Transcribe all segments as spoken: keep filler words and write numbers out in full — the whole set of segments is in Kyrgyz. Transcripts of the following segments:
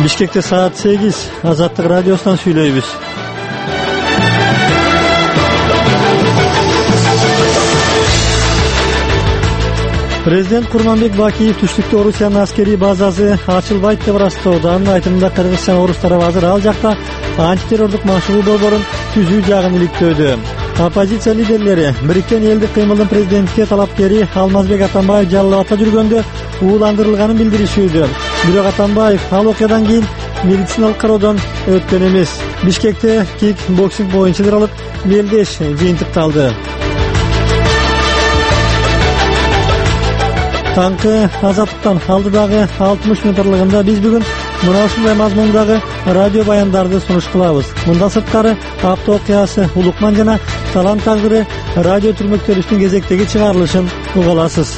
Бишкекте саат сегиз. Азаттык радиосунан сүйлөйбүз. Президент Курманбек Бакиев түштүктө Орусиянын аскерий базасы ачылбайт деп ырастоодо. Анын айтымында Кыргыз жана орус тарабы азыр ал жакта антитеррордук машыгуу борборун түзүү жагын иликтөөдө. Оппозиция лидерлери Бириккен элдик кыймылдын президентке талапкери Алмазбек Атамбаев жалал абадта жүргөндө ууландырылганын билдиришүүдө. Бирок Атамбаев ал окуядан кийин медициналык кароодон өткөн эмес. Бишкекте кик боксинг боюнча лиралык белдеш жыйынтыкталды. Таңкы Азаттыктан алдыдагы алтымыш метрлыгында биз бүгүн мына ушундай мазмундагы радио баяндарды сунуш кылабыз. Мында сырткары апта окуясы, Улукман жана Салам тагдыры радио түрмөктөрүбүздүн кезектеги чыгарылышын уга аласыз.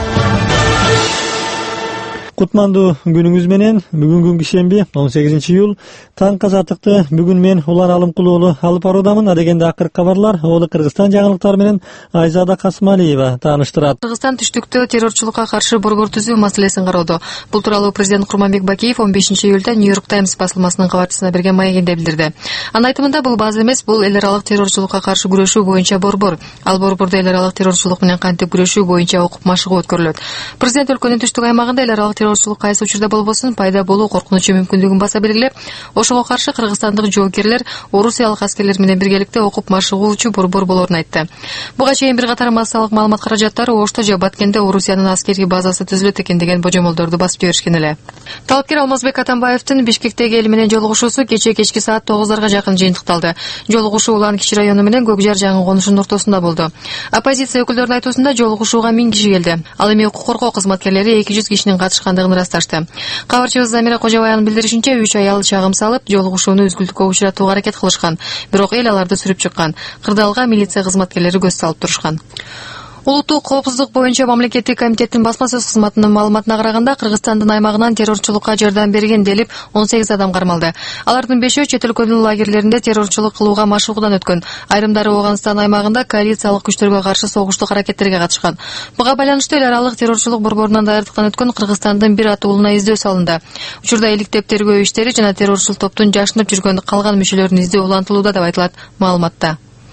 Кутмандуу күнүңүз менен. Бүгүн кишемби он сегизинчи июль. Таң Азаттыкты бүгүн мен Улан Алымкулуулу алып баруудамын. Адегенде акыркы кабарлар Оолу Кыргызстан жаңылыктары менен Айзада Касымалиева тааныштырат. Кыргызстан түштүктө террорчулукка каршы борбор түзүү маселесин кароодо. Бул тууралуу президент Курманбек Бакиев он бешинчи июлда Нью-Йорк Таймс басылмасынын кабарчысына берген маегинде билдирди. Анын айтымында бул база эмес, бул эл аралык террорчулукка каршы күрөшүү боюнча борбор. Ал борбордо эл аралык террорчулук менен кантип күрөшүү боюнча окуп машыгуу өткөрүлөт. Президент өлкөнүн түштүк аймагында эл аралык террорчулук кайсы учурда болбосун пайда болуу коркунучу мүмкүндүгүн баса белгилеп, ошого каршы кыргызстандык жоокерлер орусиялык аскерлер менен биргеликте окуп машыгуучу борбор болоорун айтты. Буга чейин бир катар массалык маалымат каражаттары Ошто же Баткенде Орусиянын аскерий базасы түзүлөт экен деген божомолдорду басып жиберишкен эле. Талапкер Алмазбек Атамбаевдин Бишкектеги эл менен жолугушуусу кечээ кечки саат тогуздарга жакын жыйынтыкталды. Жолугушуу Улан Кичи району менен Көкжар жаңы конушунун ортосунда болду. Оппозиция өкүлдөрүнүн айтуусунда жолугушууга миң киши келди. Ал эми укук коргоо кызматкерлери эки жүз кишинин катышкандыгын ырасташты. Кабарчыбыз Замира Кожобаянын билдиришинче, үч аял чагым салып, жолугушууну үзгүлтүккө учуратууга аракет кылышкан. Бирок эл аларды сүрүп чыккан. Кырдаалга милиция кызматкерлери көз салып турушкан. Улуттук коопсуздук боюнча мамлекеттик комитеттин басма сөз кызматынын маалыматына караганда, Кыргызстандын аймагынан террорчулукка жардам берген делип он сегиз адам кармалды. Алардын бешөө чет өлкөнүн лагерлеринде террорчулук кылууга машыгуудан өткөн. Айрымдары Ооганстан аймагында коалициялык күчтөргө каршы согуштук аракеттерге катышкан. Буга байланыштуу эл аралык террорчулук борборунан даярдыктан өткөн Кыргызстандын бир атуулуна издөө салынды. Учурда иликтеп тергөө иштери жана террорчул топтун жашынып жүргөн калган мүчөлөрүн издөө улантылууда деп айтылат маалыматта.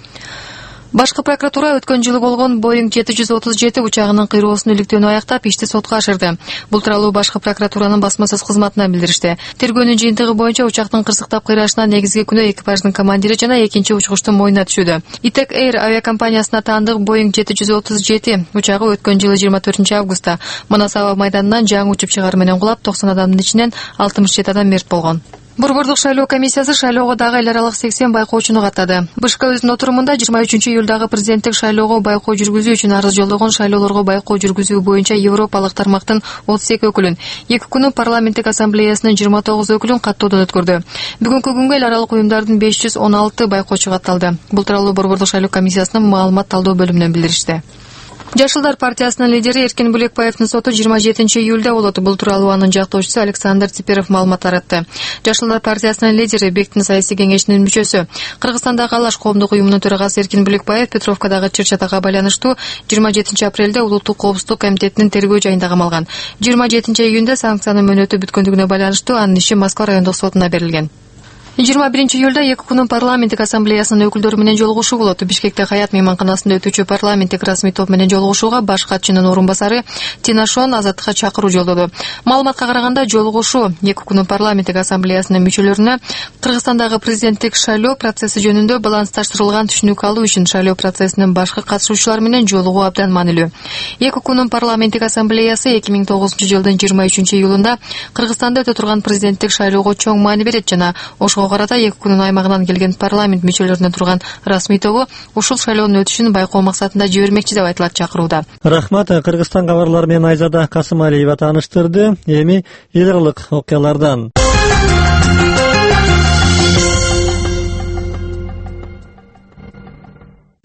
Башкы прокуратура өткөн жылы болгон Боинг жети жүз отуз жети учагынын кыйроосун иликтөөнү аяктап, ишти сотко ашырды. Бул тууралуу башкы прокуратуранын басма сөз кызматынан билдиришти. Тергөөнүн жыйынтыгы боюнча учактын кырсыктап кыйрашына негизги күнөө экипаждын командири жана экинчи учкучтун мойнуна түшүүдө. Итек Эйр авиакомпаниясына таандык Боинг жети жүз отуз жети учагы өткөн жылы жыйырма төртүнчү августта Манас аба майданынан жаңы учуп чыгары менен кулап, токсон адамдын ичинен алтымыш жети адам мерт болгон. Борбордук шайлоо комиссиясы шайлоого дагы эл аралык сексен байкоочуну каттады. БШК өзүнүн отурумунда жыйырма үчүнчү июлдагы президенттик шайлоого байкоо жүргүзүү үчүн арыз жолдогон шайлоолорго байкоо жүргүзүү боюнча европалык тармактын отуз эки өкүлүн, эки күнү парламенттик ассамблеясынын жыйырма тогуз өкүлүн каттоодон өткөрдү. Бүгүнкү күнгө эл аралык уюмдардын беш жүз он алты байкоочу катталды. Бул тууралуу борбордук шайлоо комиссиясынын маалымат талдоо бөлүмүнөн билдиришти. Жашылдар партиясынын лидери Эркин Булекбаевдин соту жыйырма жетинчи июлда болот. Бул тууралуу анын жактоочусу Александр Циперов маалымат таратты. Жашылдар партиясынын лидери Бектин саясий кеңешинин мүчөсү, Кыргызстандагы Алаш коомдук уюмунун төрагасы Эркин Булекбаев Петровкадагы чыр-чатакка байланыштуу жыйырма жетинчи апрелде Улуттук коопсуздук комитетинин тергөө жайында камалган. жыйырма жетинчи июнда санкциянын мөөнөтү бүткөндүгүнө байланыштуу анын иши Москва райондук сотуна берилген. жыйырма биринчи июлда эки күнү парламенттик ассамблеясынын өкүлдөрү менен жолугушуу болот. Бишкекте Хаят мейманканасында өтүүчү парламенттик расмий топ менен жолугушууга баш катчынын орун басары Тина Шон Азаттыкка чакыруу жолдоду. Маалыматка караганда, жолугушуу эки күнү парламенттик ассамблеясынын мүчөлөрүнө Кыргызстандагы президенттик шайлоо процесси жөнүндө балансташтырылган түшүнүк алуу үчүн шайлоо процессинин башкы катышуучулары менен жолугуу абдан маанилүү. эки күнү парламенттик ассамблеясы эки миң тогузунчу жылдын жыйырма үчүнчү июлунда Кыргызстанда өтө турган президенттик шайлоого чоң маани берет жана ошого карата эки күнүн аймагынан келген парламент мүчөлөрүнөн турган расмий тобу ушул шайлоонун өтүшүн байкоо максатында жибермекчи деп айтылат чакырууда. Рахмат. Кыргызстан кабарлары менен Айзада Касымалиева тааныштырды. Эми эл аралык окуялардан.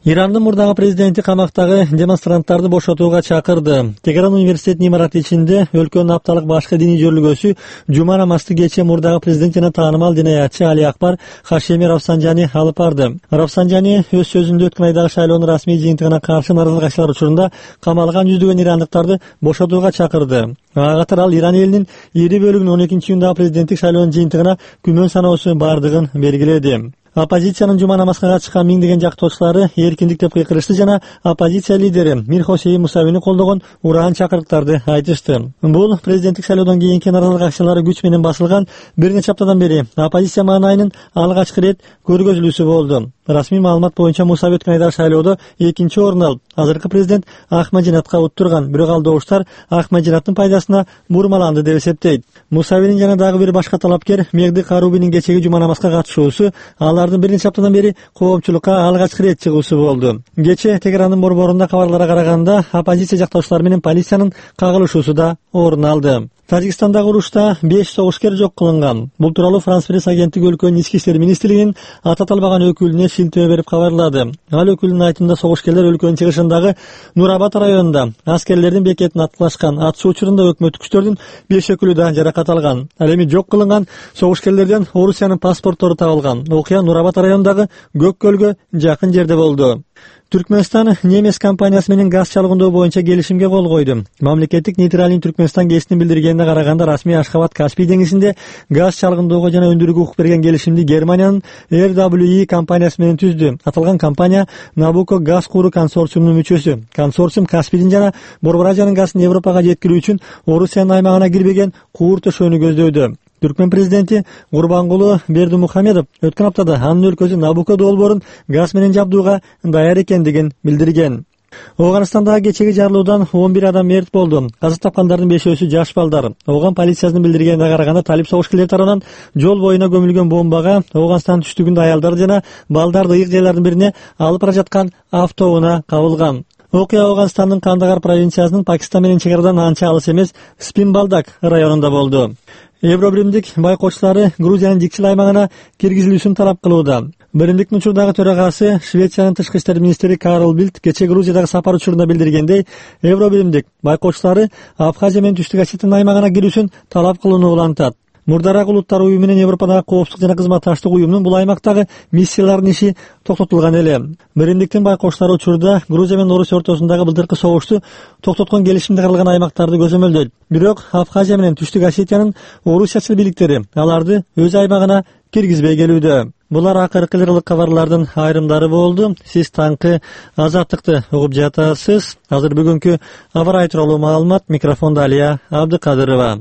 Ирандын мурдагы президенти камактагы демонстранттарды бошотууга чакырды. Тегеран университетинин имараты ичинде өлкөнүн апталык башкы диний жөрүлгөсү жума намазды кечээ мурдагы президент жана таанымал динаятчы Али Акбар Хашеми Рафсанжани алып барды. Рафсанжани өз сөзүндө өткөн айдагы шайлоонун расмий жыйынтыгына каршы нарызылыкчылар учурунда камалган жүздөгөн ирандыктарды бошотууга чакырды. Ага катар ал Иран элинин ири бөлүгүнүн он экинчи июндагы президенттик шайлоонун жыйынтыгына күмөн саноосу бардыгын белгиледи. Оппозициянын жума намазга катышкан миңдеген жактоочулары эркиндик деп кыйкырышты жана оппозиция лидери Мир Хосейн Мусавини колдогон ураан чакырыктарды айтышты. Бул президенттик шайлоодон кийинки нарызылык акциялары күч менен басылган бир нече аптадан бери оппозиция маанайынын алгачкы рет көргөзүлүүсү болду. Расмий маалымат боюнча Мусави өткөн айдагы шайлоодо экинчи орун алып, азыркы президент Ахмадинатка уттурган, бирок ал добуштар Ахмадинаттын пайдасына бурмаланды деп эсептейт. Мусавинин жана дагы бир башка талапкер Мехди Карубинин кечеги жума намазга катышуусу алардын бир нече аптадан бери коопчулукка алгачкы рет чыгуусу болду. Кечээ Тегерандын борборунда кабарларга караганда оппозиция жактоочулары менен полициянын кагылышуусу да орун алды. Тажикстандагы урушта беш согушкер жок кылынган. Бул тууралуу Франс пресс агенттиги өлкөнүн ички иштер министрлигинин аты аталбаган өкүлүнө шилтеме берип кабарлады. Ал өкүлүнүн айтымында согушкерлер өлкөнүн чыгышындагы Нурабад районунда аскерлердин бекетин аткылашкан. Атышуу учурунда өкмөттүк күчтөрдүн беш өкүлү да жаракат алган. Ал эми жок кылынган согушкерлерден Орусиянын паспорттору табылган. Окуя Нурабад районундагы Көк көлгө жакын жерде болду. Түркмөнстан немес компаниясы менен газ чалгындоо боюнча келишимге кол койду. Мамлекеттик нейтралдын Түркмөнстан гезитинин билдиргенине караганда расмий Ашхабад Каспий деңизинде газ чалгындоого жана өндүрүүгө укук берген келишимди Германиянын эр дабл ю и компаниясы менен түздү. Аталган компания Набуко газ куруу консорциумунун мүчөсү. Консорциум Каспийдин жана Борбор Азиянын газын Европага жеткирүү үчүн Орусиянын аймагына кирбеген куур төшөөнү көздөйдү. Түркмен президенти Гурбангулы Бердимухамедов өткөн аптада анын өлкөсү Набуко долбоорун газ менен жабдууга даяр экендигин билдирген. Оганстандагы кечеги жарылуудан он бир адам мерт болду. Каза тапкандардын бешөөсү жаш балдар. Ооган полициясынын билдиргенине караганда талип согушкерлери тарабынан жол боюна көмүлгөн бомбага Оганстан түштүгүндө аялдар жана балдарды ыйык жайлардын бирине алып бара жаткан автоунаа кабылган. Окуя Оганстандын Кандагар провинциясынын Пакистан менен чекарадан анча алыс эмес Спинбалдак районунда болду. Евробиримдик байкоочулары Грузиянын Жикчил аймагына киргизилүүсүн талап кылууда. Биримдиктин учурдагы төрагасы Швециянын тышкы иштер министри Карл Билт кечээ Грузиядагы сапар учурунда билдиргендей, Евробиримдик байкоочулары Абхазия менен Түштүк Осетиянын аймагына кирүүсүн талап кылууну улантат. Мурдарак улуттар уюму менен Европадагы коопсуздук жана кызматташтык уюмунун бул аймактагы миссияларынын иши токтотулган эле. Биримдиктин байкоочулары учурда Грузия менен Орусия ортосундагы былтыркы согушту токтоткон келишимде кырылган аймактарды көзөмөлдөйт. Бирок Абхазия менен Түштүк Осетиянын орусиячыл бийликтери аларды өз аймагына киргизбей келүүдө. Булар акыркы лиралык кабарлардын айрымдары болду. Сиз таңкы Азаттыкты угуп жатасыз. Азыр бүгүнкү аба ырайы тууралуу маалымат, микрофондо Алия Абдыкадырова.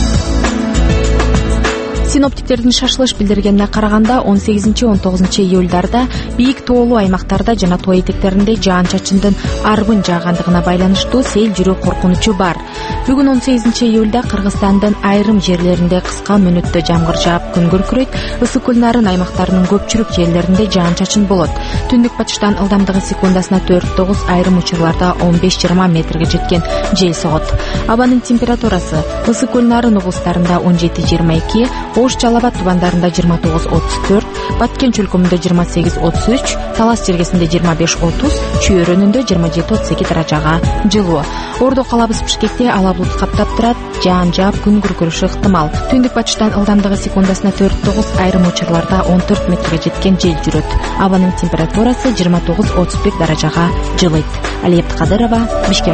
Синоптиктердин шашылыш билдиргенине караганда он сегизинчи он тогузунчу июльдарда бийик тоолуу аймактарда жана тоо этектеринде жаан-чачындын арбын жаагандыгына байланыштуу сел жүрүү коркунучу бар. Бүгүн он сегизинчи июльда Кыргызстандын айрым жерлеринде кыска мүнөттө жамгыр жаап күн күркүрөйт, ысык көл нарын аймактарынын көпчүлүк жерлеринде жаан-чачын болот. Түндүк батыштан ылдамдыгы секундасына төрт тогуз, айрым учурларда он беш жыйырма метрге жеткен жел согот. Абанын температурасы ысык көл нарын облустарында он жети жыйырма эки, Ош Жалал Абад тубандарында жыйырма тогуз отуз төрт, Баткен чөлкөмүндө жыйырма сегиз отуз үч, Талас жергесинде жыйырма беш отуз, Чүй өрөөнүндө жыйырма жети отуз эки даражага жылуу. Ордо калабыз Бишкекте ала булут каптап турат, жаан жаап күн күркүрүшү ыктымал. Түндүк батыштан ылдамдыгы секундасына төрт тогуз, айрым учурларда он төрт метрге жеткен жел жүрөт. Абанын температурасы жыйырма тогуз отуз бир даражага жылыйт. Алия Абдыкадырова, Бишкек.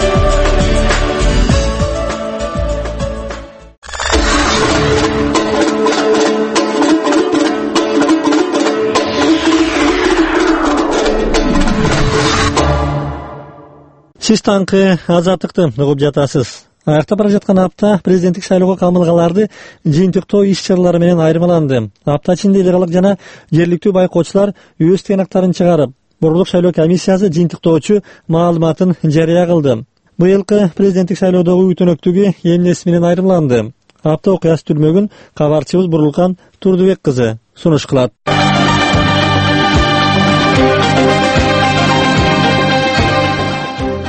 Сиз таңкы Азаттыкты угуп жатасыз. Аяктап бара жаткан апта президенттик шайлоого камылгаларды жыйынтыктоо иш-чаралары менен айырмаланды. Апта ичинде эл аралык жана жергиликтүү байкоочулар өз тыйнактарын чыгарып, борборлук шайлоо комиссиясы жыйынтыктоочу маалыматын жарыя кылды. Быйылкы президенттик шайлоодогу үтөнөктүгү эмнеси менен айырмаланды? Апта окуясы түрмөгүн кабарчыбыз Бурулкан Турдубек кызы сунуш кылат.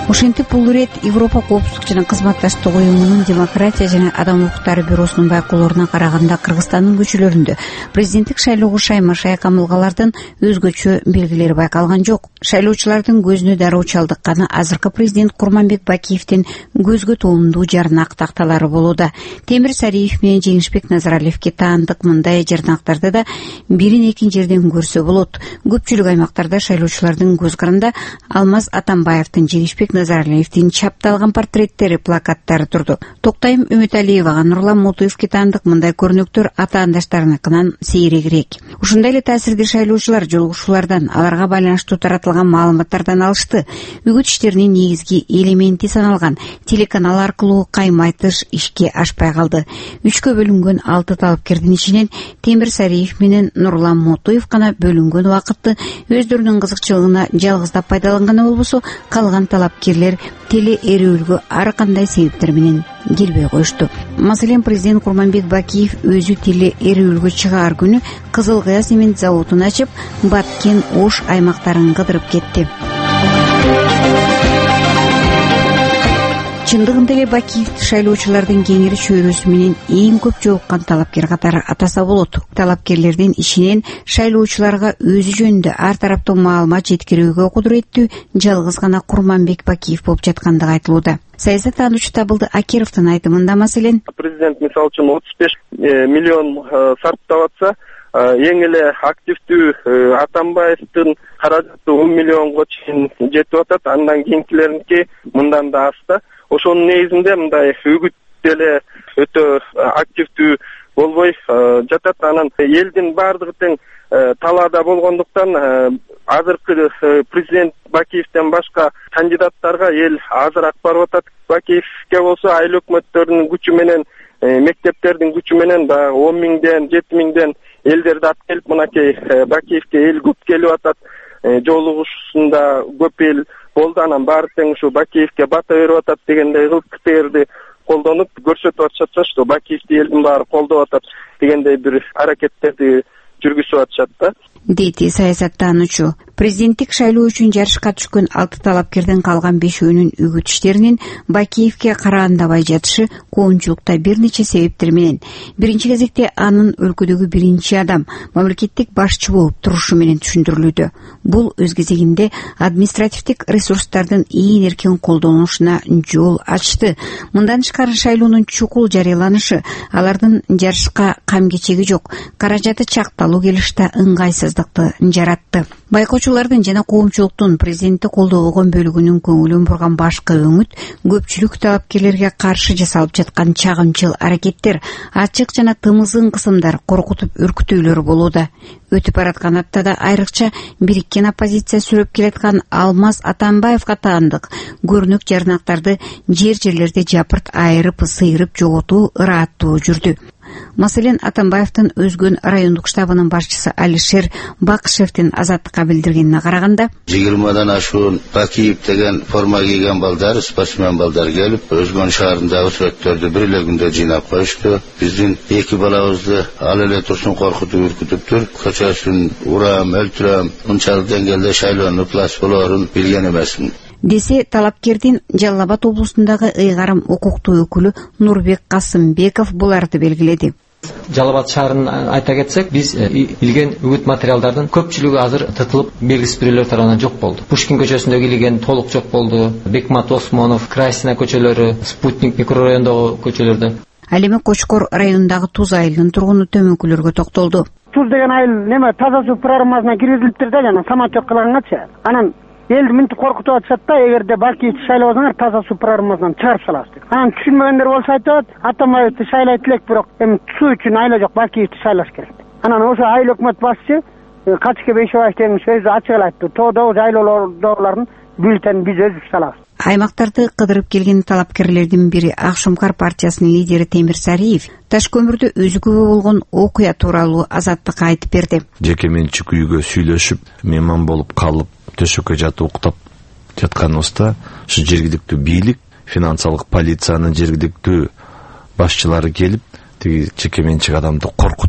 Ошентип бул ирет Европа коопсуздук жана кызматташтык уюмунун демократия жана адам укуктары бюросунун байкоолоруна караганда Кыргызстандын көчөлөрүндө президенттик шайлоого шайма-шай камылгалардын өзгөчө белгилери байкалган жок. Шайлоочулардын көзүнө дароо чалдыкканы азыркы президент Курманбек Бакиевдин көзгө тоомдуу жарнак такталары болууда. Темир Сариев менен Жеңишбек Назаралиевге таандык мындай жарнактарды да бирин экин жерден көрсө болот. Көпчүлүк аймактарда шайлоочулардын көз каранда Алмаз Атамбаевдин, Жеңишбек Назаралиевдин чапталган портреттери, плакаттары турду. Токтайым Үмүталиевага, Нурлан Мутуевге таандык мындай көрүнүктөр атаандаштарыныкынан сейрегирээк. Ушундай эле таасирди шайлоочулар жолугушуулардан, аларга байланыштуу таратылган маалыматтардан алышты. Үгүт иштеринин негизги элементи саналган телеканал аркылуу кайым айтыш ишке ашпай калды. Үчкө бөлүнгөн алты талапкердин ичинен Темир Сариев менен Нурлан Мутуев гана бөлүнгөн убакытты өздөрүнүн кызыкчылыгына жалгыздап пайдаланганы болбосо, калган талапкерлер теле эрүүлгө ар кандай себептер менен келбей коюшту. Маселен, президент Курманбек Бакиев өзү теле эрүүлгө чыгаар күнү Кызыл Кыя цемент заводун ачып, Баткен, Ош аймактарын кыдырып кетти. Чындыгында эле Бакиев шайлоочулардын кеңири чөйрөсү менен эң көп жолуккан талапкер катары атаса болот. Талапкерлердин ичинен шайлоочуларга өзү жөнүндө ар тараптуу маалымат жеткирүүгө кудуреттүү жалгыз гана Курманбек Бакиев болуп жаткандыгы айтылууда. Саясаттануучу Табылды Акировдун айтымында маселен, президент мисалы үчүн отуз беш миллион сарптап атса, эң эле активдүү Атамбаевдин каражаты он миллионго чейин жетип атат. Андан кийинкилеринки мындан да аз. Ошонун негизинде мындай үгүт деле өтө активдүү болбой жатат. Анан элдин баардыгы тең талаада болгондуктан азыркы президент Бакиевден башка кандидаттарга эл азыраак барып атат. Бакиевге болсо айыл өкмөттөрүнүн күчү менен, мектептердин күчү менен да он миңден, жети миңден элдерди алып келип, мынакей Бакиевге эл көп келип атат. Жолугушуусунда көп эл болду. Анан баары тең ушу Бакиевге бата берип атат дегендей кыл кытерди колдонуп көрсөтүп атышат, что Бакиевди элдин баары колдоп атат дегендей бир аракеттерди жүргүзүп атышат да, дейт саясаттануучу. Президенттик шайлоо үчүн жарышка түшкөн алты талапкердин калган бешөөнүн үгүт иштеринин Бакиевге караандабай жатышы коомчулукта бир нече себептер менен. Биринчи кезекте анын өлкөдөгү биринчи адам, мамлекеттик башчы болуп турушу менен түшүндүрүлүүдө. Бул өз кезегинде административдик ресурстардын ийин эркин колдонулушуна жол ачты. Мындан тышкары шайлоонун чукул жарыяланышы, алардын жарышка кам кечеги жок, каражаты чакталуу келиште ыңгайсыздыкты жаратты. Байкоочулардын жана коомчулуктун президентти колдобогон бөлүгүнүн көңүлүн бурган башкы өңүт көпчүлүк талапкерлерге каршы жасалып жаткан чагымчыл аракеттер, ачык жана тымызын кысымдар, коркутуп үркүтүүлөр болууда. Өтүп бараткан аптада айрыкча бириккен оппозиция сүрөп келаткан Алмаз Атамбаевга таандык көрүнүк жарнактарды жер жерлерде жапырт айырып, сыйрып жоготуу ырааттуу жүрдү. Маселен, Атамбаевдин өзгөн райондук штабынын башчысы Алишер Бакышевдин Азаттыкка билдиргенине караганда, жыйырмадан ашуун Бакиев деген форма кийген балдар, спортсмен балдар келип, өзгөн шаарындагы сүрөттөрдү бир эле күндө жыйнап коюшту. Биздин эки балабызды ал эле турсун коркутуп үркүтүптүр. Көчөсүн урам, өлтүрөм, мынчалык деңгээлде шайлоонун плас болоорун билген эмесмин десе, талапкердин Жалал Абад облусундагы ыйгарым укуктуу өкүлү Нурбек Касымбеков буларды белгиледи. Жалал Абад шаарын айта кетсек, биз илген үгүт материалдардын көпчүлүгү азыр тытылып, белгисиз бирөөлөр тарабынан жок болду. Пушкин көчөсүндөгү илген толук жок болду. Бекмат Осмонов, Красина көчөлөрү, Спутник микрорайондогу көчөлөрдө. Ал эми Кочкор районундагы Туз айылынын тургуну төмөнкүлөргө токтолду. Туз деген айыл неме таза суу программасына киргизилиптир да, жана самотек кылгангачы. Анан элди мынтип коркутуп атышат да, эгерде Бакиевди шайлабасаңар таза суу программасынан чыгарып салабыз деп. Анан түшүнмөгөндөр болсо айтат, Атамбаевди шайлайт элек, бирок эми суу үчүн айла жок, Бакиевди шайлаш керек. Анан ошо айыл өкмөт башчы Качке Бейшебаев деген сөзү ачык эле айтты. Тоодогу жайлоолордогулардын бюллетенин биз өзүбүз салабыз. Аймактарды кыдырып келген талапкерлердин бири Акшумкар партиясынын лидери Темир Сариев Таш көмүрдө өзү күбө болгон окуя тууралуу Азаттыкка айтып берди. Жеке менчик үйгө сүйлөшүп, мейман болуп калып, төшөккө жатып уктап жатканыбызда ушу жергиликтүү бийлик, финансылык полициянын жергиликтүү башчылары келип, тиги жеке менчик адамды коркутуп,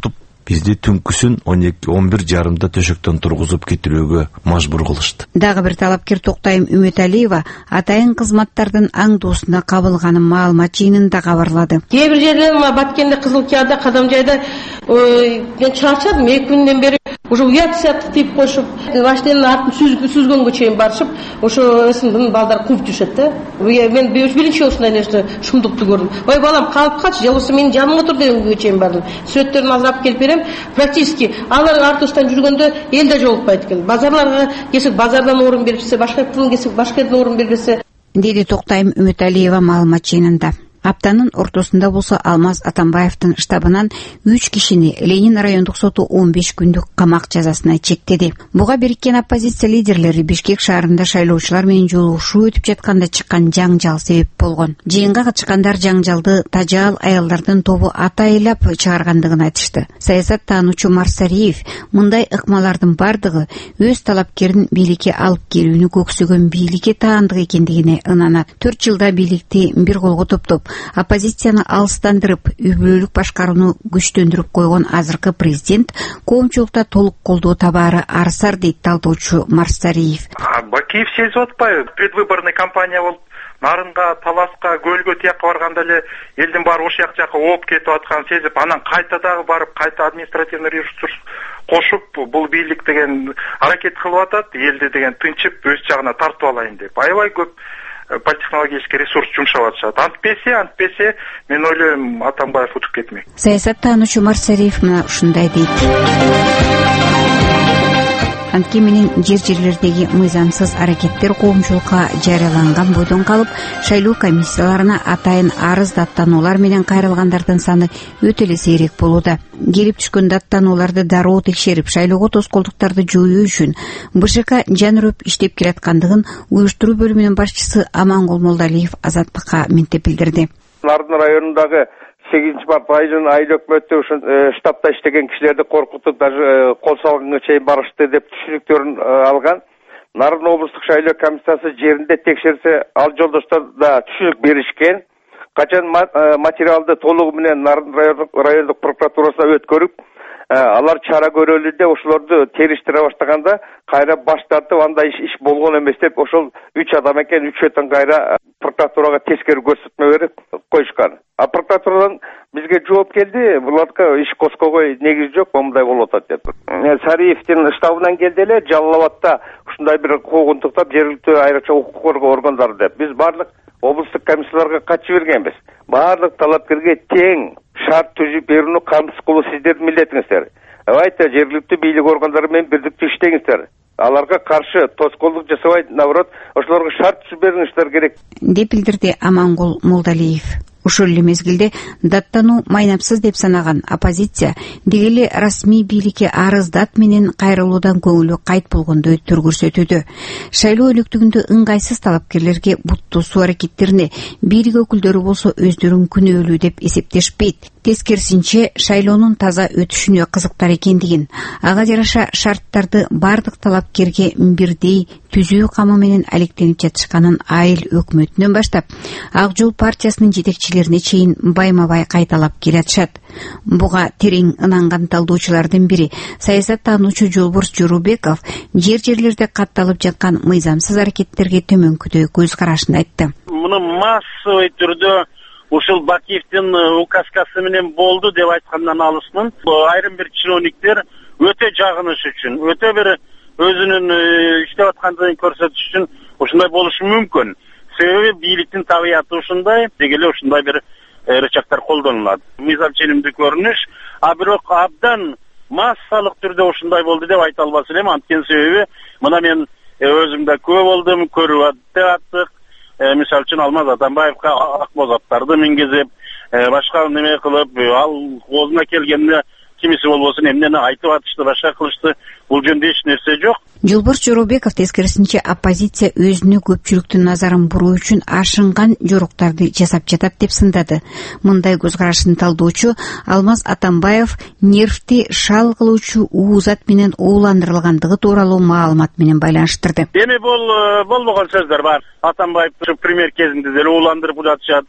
бизди түнкүсүн он эки он бир жарымда төшөктөн тургузуп кетирүүгө мажбур кылышты. Дагы бир талапкер Токтайым Үмөталиева атайын кызматтардын аңдуусуна кабылганын маалымат жыйынында кабарлады. Кээ бир жерлер Баткенде, Кызылкияда, Кадамжайда мен чарчадым, эки күндөн бери уже уят сыяктуу тип коюшуп, машинанын артын сүзгөнгө чейин барышып, ошо эсимдин балдар кууп жүрүшөт да. Мен биринчи ушундай нерсе шумдукту көрдүм. Ой балам, калып калчы, же болбосо менин жаныма отур дегенге чейин бардым. Сүрөттөрүн азырап келип берем. Практически алар артыбыздан жүргөндө эл да жолукпайт экен. Базарларга келсек, базардан орун беришсе, башка жерден келсек, башка жерден орун бергенсе, деди Токтайым Үмөталиева маалымат жыйынында. Аптанын ортосунда болсо Алмаз Атамбаевдин штабынан үч кишини Ленин райондук соту он беш күндүк камак жазасына чектеди. Буга бириккен оппозиция лидерлери Бишкек шаарында шайлоочулар менен жолугушуу өтүп жатканда чыккан жаңжал себеп болгон. Жыйынга катышкандар жаңжалды тажал аялдардын тобу атайлап чыгаргандыгын айтышты. Саясат таануучу Марсариев мындай ыкмалардын бардыгы өз талапкерин бийликке алып келүүнү көксөгөн бийликке таандык экендигине ынанат. төрт жылда бийликти бир колго топтоп, оппозицияны алыстандырып, үй-бүлөлүк башкарууну күчтөндүрүп койгон азыркы президент коомчулукта толук колдоо табаары арсар дейт талдоочу Марсариев. Бакиев сезип атпайбы? Предвыборный кампания болуп, нарынга, таласка, көлгө тияка барганда эле элдин баары ошол жака ооп кетип атканын сезип, анан кайта дагы барып, кайта административный ресурс кошуп, бул бийлик деген аракет кылып атат, элди деген тынчып, өз жагына тартып алайын деп. Аябай көп политтехнологический ресурс жумшап атышат. Антпесе, антпесе, мен ойлойм, Атамбаев утуп кетмек. Саясат таануучу Марсариев мына ушундай дейт. Антке менен жер жерлердеги мыйзамсыз аракеттер коомчулукка жарыяланган бойдон калып, шайлоо комиссияларына атайын арыз даттануулар менен кайрылгандардын саны өтө эле сейрек болууда. Келип түшкөн даттанууларды дароо текшерип, шайлоого тоскоолдуктарды жоюу үчүн БШК жанырып иштеп келаткандыгын уюштуруу бөлүмүнүн башчысы Амангул Молдалиев Азаттыкка минтеп билдирди. Нарын районундагы сегизинчи март айылын айыл өкмөттү ушун штабта иштеген кишилерди коркутуп, даже кол салганга чейин барышты деп түшүнүктөрүн алган. Нарын облустук шайлоо комиссиясы жеринде текшерсе, ал жолдоштор да түшүнүк беришкен. Качан материалды толугу менен Нарын райондук прокуратурасына өткөрүп, алар чара көрөлү деп ошолорду териштире баштаганда кайра баш тартып, андай иш болгон эмес деп, ошол үч адам экен, үчөөтөн кайра прокуратурага тескери көрсөтмө берип коюшкан. А прокуратурадан бизге жооп келди, буларга иш козгогой негиз жок, мындай болуп атат деп. Сариевдин штабынан келди эле, Жалал Абадта ушундай бир куугунтуктап, жергиликтүү айрыкча укук коргоо органдары деп. Биз барлык облустук комиссияларга катчы бергенбиз. Барлык талапкерге тең шарт түзүп берүүнү камсыз кылуу сиздердин милдетиңиздер. Албетте жергиликтүү бийлик органдары менен бирдиктүү иштеңиздер. Аларга каршы тоскоолдук жасабай, наоборот, ошолорго шарт түзүп бериңиздер керек, деп билдирди Амангул Молдалиев. Ушул эле мезгилде даттануу майнапсыз деп санаган оппозиция дегеле расмий бийликке арыз дат менен кайрылуудан көңүлү кайт болгондой түр көрсөтүүдө. Шайлоо өлүктүгүндө ыңгайсыз талапкерлерге буттуусуу аракеттерине бийлик өкүлдөрү болсо өздөрүн күнөөлүү деп эсептешпейт. Тескерисинче шайлоонун таза өтүшүнө кызыктар экендигин, ага жараша шарттарды бардык талапкерге бирдей түзүү камы менен алектенип жатышканын айыл өкмөтүнөн баштап Ак Жол партиясынын жетекчилерине чейин байма-бай кайталап келатышат. Буга терең ынанган талдоочулардын бири саясат таануучу Жолборс Жорубеков жер жерлерде катталып жаткан мыйзамсыз аракеттерге төмөнкүдөй көз карашын айтты. Муну массовый түрдө ушул Бакиевдин указкасы менен болду деп айткандан алысмын. Айрым бир чиновниктер өтө жагыныш үчүн, өтө бир өзүнүн иштеп аткандыгын көрсөтүш үчүн ушундай болушу мүмкүн. Себеби бийликтин табияты ушундай, дегеле ушундай бир рычагдар колдонулат. Мыйзам ченемдүү көрүнүш, а бирок абдан массалык түрдө ушундай болду деп айта албас элем. Анткени себеби мына мен өзүм да күбө болдум, көрүп аттык. Мисалы үчүн Алмаз Атамбаевка ак боз аттарды мингизип, башка неме кылып, ал оозуна келгенде кимиси болбосун эмнени айтып атышты, башка кылышты. Бул жөнүндө эч нерсе жок. Жолборс Жорубеков тескерисинче оппозиция өзүнө көпчүлүктүн назарын буруу үчүн ашынган жоруктарды жасап жатат деп сындады. Мындай көз карашын талдоочу Алмаз Атамбаев нервти шал кылуучу уузат менен ууландырылгандыгы тууралуу маалымат менен байланыштырды. Эми бул болбогон сөздөр бар. Атамбаев пример кезинде деле ууландырып жатышат.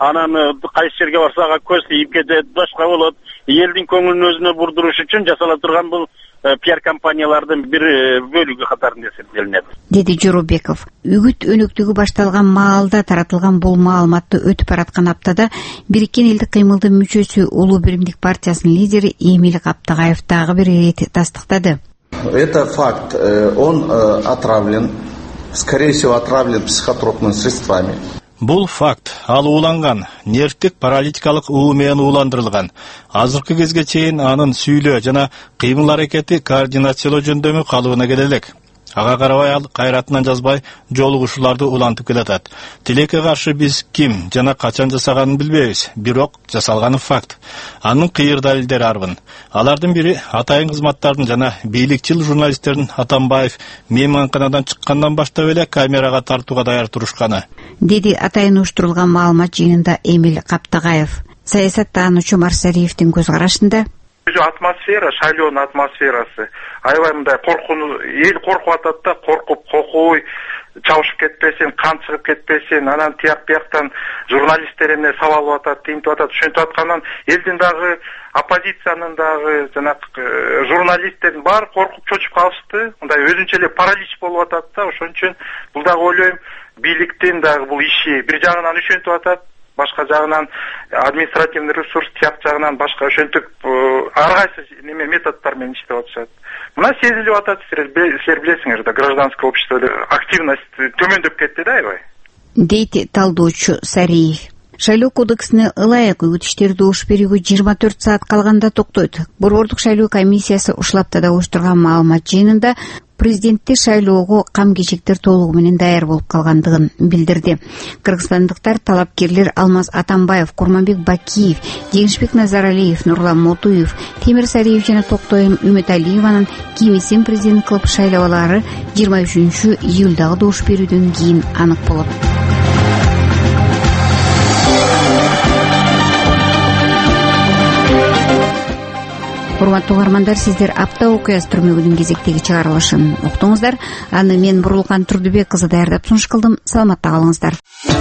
анан кайсы жерге барса ага көз тийип кетет, башка болот. Элдин көңүлүн өзүнө бурдуруш үчүн жасала турган бул пиар компаниялардын бир бөлүгү катарында эсептелинет, деди Жоробеков. Үгүт өнөктүгү башталган маалда таратылган бул маалыматты өтүп бараткан аптада Бириккен элдик кыймылдын мүчөсү Улуу биримдик партиясынын лидери Эмиль Каптагаев дагы бир ирет тастыктады. Это факт, он отравлен, скорее всего отравлен психотропными средствами. Бул факт, ал ууланган, нервтик паралитикалык уу менен ууландырылган. Азыркы кезге чейин анын сүйлөө жана кыймыл аракети координациялоо жөндөмү калыбына келе элек. Ага карабай ал кайратынан жазбай жолугушууларды улантып келатат. Тилекке каршы биз ким жана качан жасаганын билбейбиз, бирок жасалганы факт. Анын кыйыр далилдери арбын. Алардын бири атайын кызматтардын жана бийликчил журналисттердин Атамбаев мейманканадан чыккандан баштап эле камерага тартууга даяр турушканы, деди атайын уюштурулган маалымат жыйынында Эмиль Каптагаев. Саясаттануучу Марсалиевдин көз карашында атмосфера, шайлоонун атмосферасы аябай мындай коркуну, эл коркуп атат да, коркуп кокой чабышып кетпесин, кан чыгып кетпесин, анан тияк бияктан журналисттер эмне сабалып атат, тинтип атат, ушинтип аткандан элдин дагы оппозициянын дагы жана журналисттердин баары коркуп чочуп калышты. Мындай өзүнчө эле паралич болуп атат да, ошон үчүн бул дагы ойлойм бийликтин дагы бул иши бир жагынан üşентип атат, башка жагынан административный ресурс тияк жагынан башка ошентип ар кайсы неме методдор менен иштеп атышат. Мына сезилип атат, силер билесиңер да, гражданское обществодо активность төмөндөп кетти да аябай, дейт талдоочу Сариев. Шайлоо кодексине ылайык үгүт иштерди уш берүүгө жыйырма төрт саат калганда токтойт. Борбордук шайлоо комиссиясы ушул аптада уюштурган маалымат жыйынында президентти шайлоого кам кечектер толугу менен даяр болуп калгандыгын билдирди. Кыргызстандыктар талапкерлер Алмаз Атамбаев, Курманбек Бакиев, Жеңишбек Назаралиев, Нурлан Мотуев, Темир Сариев жана Токтойм Үмөталиеванын кимисин президент кылып шайлабалары жыйырма үчүнчү июлдагы добуш берүүдөн кийин анык болот. Урматтуу угармандар, сиздер апта окуясы түрмөгүнүн кезектеги чыгарылышын уктуңуздар. Аны мен Бурулкан Турдубек кызы даярдап сунуш кылдым. Саламатта калыңыздар.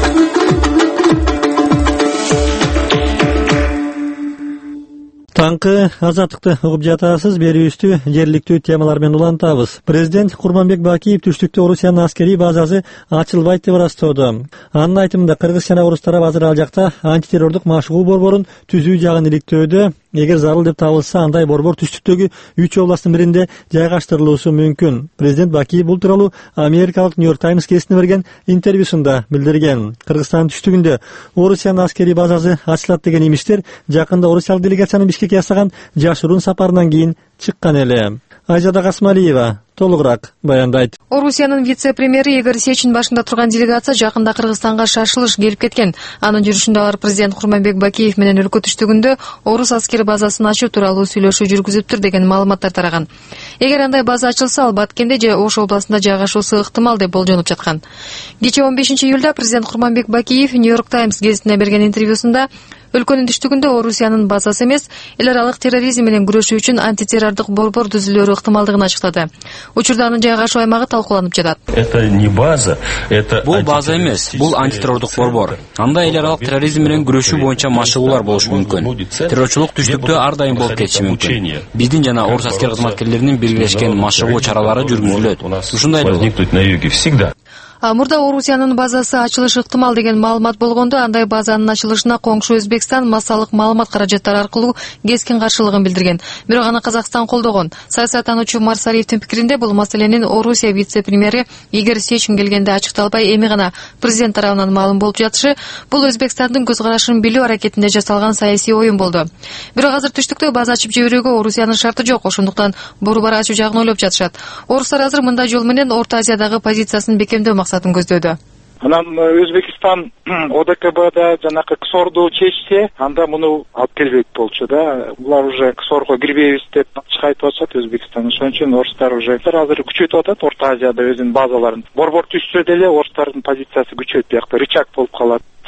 Таңкы азаттыкты угуп жатасыз. Берүүбүздү жергиликтүү темалар менен улантабыз. Президент Курманбек Бакиев түштүктө Орусиянын аскерий базасы ачылбайт деп ырастоодо. Анын айтымында Кыргыз жана орус тарап азыр ал жакта антитеррордук машыгуу борборун түзүү жагын иликтөөдө. Эгер зарыл деп табылса, андай борбор түштүктөгү үч областтын биринде жайгаштырылуусу мүмкүн. Президент Бакиев бул тууралуу америкалык New York Times гезитине берген интервьюсунда билдирген. Кыргызстандын түштүгүндө Орусиянын аскерий базасы ачылат деген имиштер жакында орусиялык делегациянын Бишкекке жасаган жашыруун сапарынан кийин чыккан эле. Айжада Касмалиева толугураак баяндайт. Орусиянын вице-премьери Игорь Сечин башында турган делегация жакында Кыргызстанга шашылыш келип кеткен. Анын жүрүшүндө алар президент Курманбек Бакиев менен өлкө түштүгүндө орус аскери базасын ачуу тууралуу сүйлөшүү жүргүзүптүр деген маалыматтар тараган. Эгер андай база ачылса, ал Баткенде же Ош областында жайгашуусу ыктымал деп болжонуп жаткан. Кечээ он бешинчи июлда президент Курманбек Бакиев New York Times гезитине берген интервьюсунда өлкөнүн түштүгүндө Орусиянын базасы эмес, эл аралык терроризм менен күрөшүү үчүн антитеррордук борбор түзүлөрү ыктымалдыгын ачыктады. Учурда анын жайгашуу аймагы талкууланып жатат. Это не база, это бул база эмес, бул антитеррордук борбор. Анда эл аралык терроризм менен күрөшүү боюнча машыгуулар болушу мүмкүн. Террорчулук түштүктө ар дайым болуп кетиши мүмкүн. Биздин жана орус аскер кызматкерлеринин биргелешкен машыгуу чаралары жүргүзүлөт. Ушундай эле. Мурда Орусиянын базасы ачылышы ыктымал деген маалымат болгондо, андай базанын ачылышына коңшу Өзбекстан массалык маалымат каражаттары аркылуу кескин каршылыгын билдирген. Бирок аны Казакстан колдогон. Саясаттануучу Марсалиевдин пикиринде бул маселенин Орусия вице-премьери Игорь Сечин келгенде ачыкталбай, эми гана президент тарабынан маалым болуп жатышы бул Өзбекстандын көз карашын билүү аракетинде жасалган саясий оюн болду. Бирок азыр түштүктө база ачып жиберүүгө Орусиянын шарты жок, ошондуктан борбор ачуу жагын ойлоп жатышат. Орустар азыр мындай жол менен Орто Азиядагы позициясын бекемдөө максатын көздөөдө. Анан Өзбекстан О Д К Б'да жанакы КСОРду чечсе, анда муну алып келбек болчу да. Булар уже КСОРго кирбейбиз деп ачык айтып атышат Өзбекстан. Ошон үчүн орустар уже азыр күчөтүп атат Орто Азияда өзүнүн базаларын. Борбор түшсө деле орустардын позициясы күчөйт, биякта рычаг болуп калат.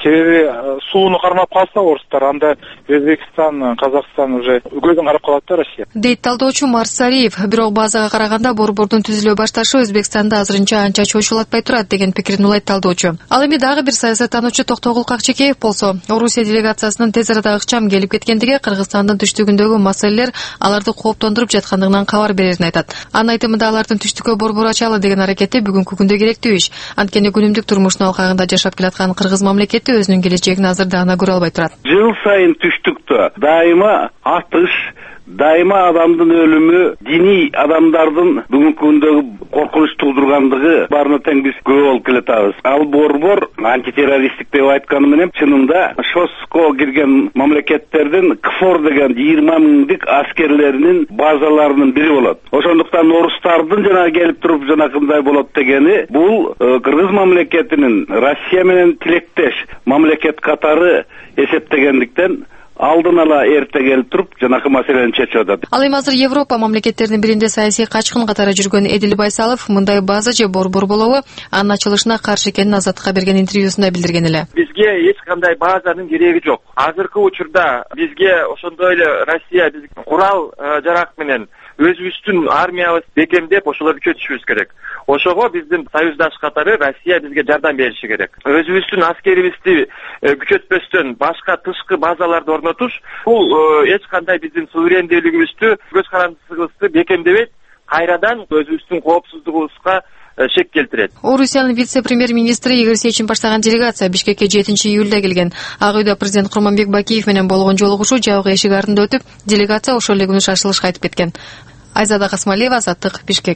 себеби сууну кармап калса орустар, анда Өзбекстан, Казакстан уже көзүн карап калат да Россия. Дейт талдоочу Марс Сариев. Бирок базага караганда борбордун түзүлө башташы Өзбекстанда азырынча анча чоочулатпай турат деген пикирин улайт талдоочу. Ал эми дагы бир саясаттануучу Токтогул Какчекеев болсо, Орусия делегациясынын тез арада ыкчам келип кеткендиги Кыргызстандын түштүгүндөгү маселелер аларды кооптондуруп жаткандыгынан кабар берерин айтат. Анын айтымында алардын түштүккө борбор ачалы деген аракети бүгүнкү күндө керектүү иш. Анткени күнүмдүк турмуштун алкагында жашап келаткан кыргыз мамлекети өзүнүн келечегин азырда гана көрө албай турат. Жыл сайын түштүктө дайыма атыш, дайыма адамдын өлүмү, диний адамдардын бүгүнкү күндөгү коркунуч туудургандыгы баарына тең биз күбө болуп келатабыз. Ал борбор антитеррористтик деп айтканы менен чынында ШОСКо кирген мамлекеттердин КФОР деген жыйырма миңдик аскерлеринин базаларынын бири болот. Ошондуктан орустардын жана келип туруп жанакындай болот дегени бул кыргыз мамлекетинин Россия менен тилектеш мамлекет катары эсептегендиктен алдын ала эрте келип туруп жанакы маселени чечип атат. Ал эми азыр Европа мамлекеттеринин биринде саясий качкын катары жүргөн Эдил Байсалов мындай база же борбор болобу анын ачылышына каршы экенин Азаттыкка берген интервьюсунда билдирген эле. Бизге эч кандай базанын кереги жок. Азыркы учурда бизге ошондой эле Россия биз курал жарак менен өзүбүздүн армиябыз бекемдеп ошолорду күчөтүшүбүз керек. Ошого биздин союздаш катары Россия бизге жардам бериши керек. Өзүбүздүн аскерибизди күчөтпөстөн башка тышкы базаларды орнотуш бул эч кандай биздин суверендүүлүгүбүздү, көз карандысыбызды бекемдебейт, кайрадан өзүбүздүн коопсуздугубузга шек келтирет. Орусиянын вице-премьер-министри Игорь Сечин баштаган делегация Бишкекке жетинчи июлда келген. Ак үйдө президент Курманбек Бакиев менен болгон жолугушуу жабык эшик артында өтүп, делегация ошол эле күнү шашылышка айтып кеткен. Айзада Касмалиева, Азаттык, Бишкек.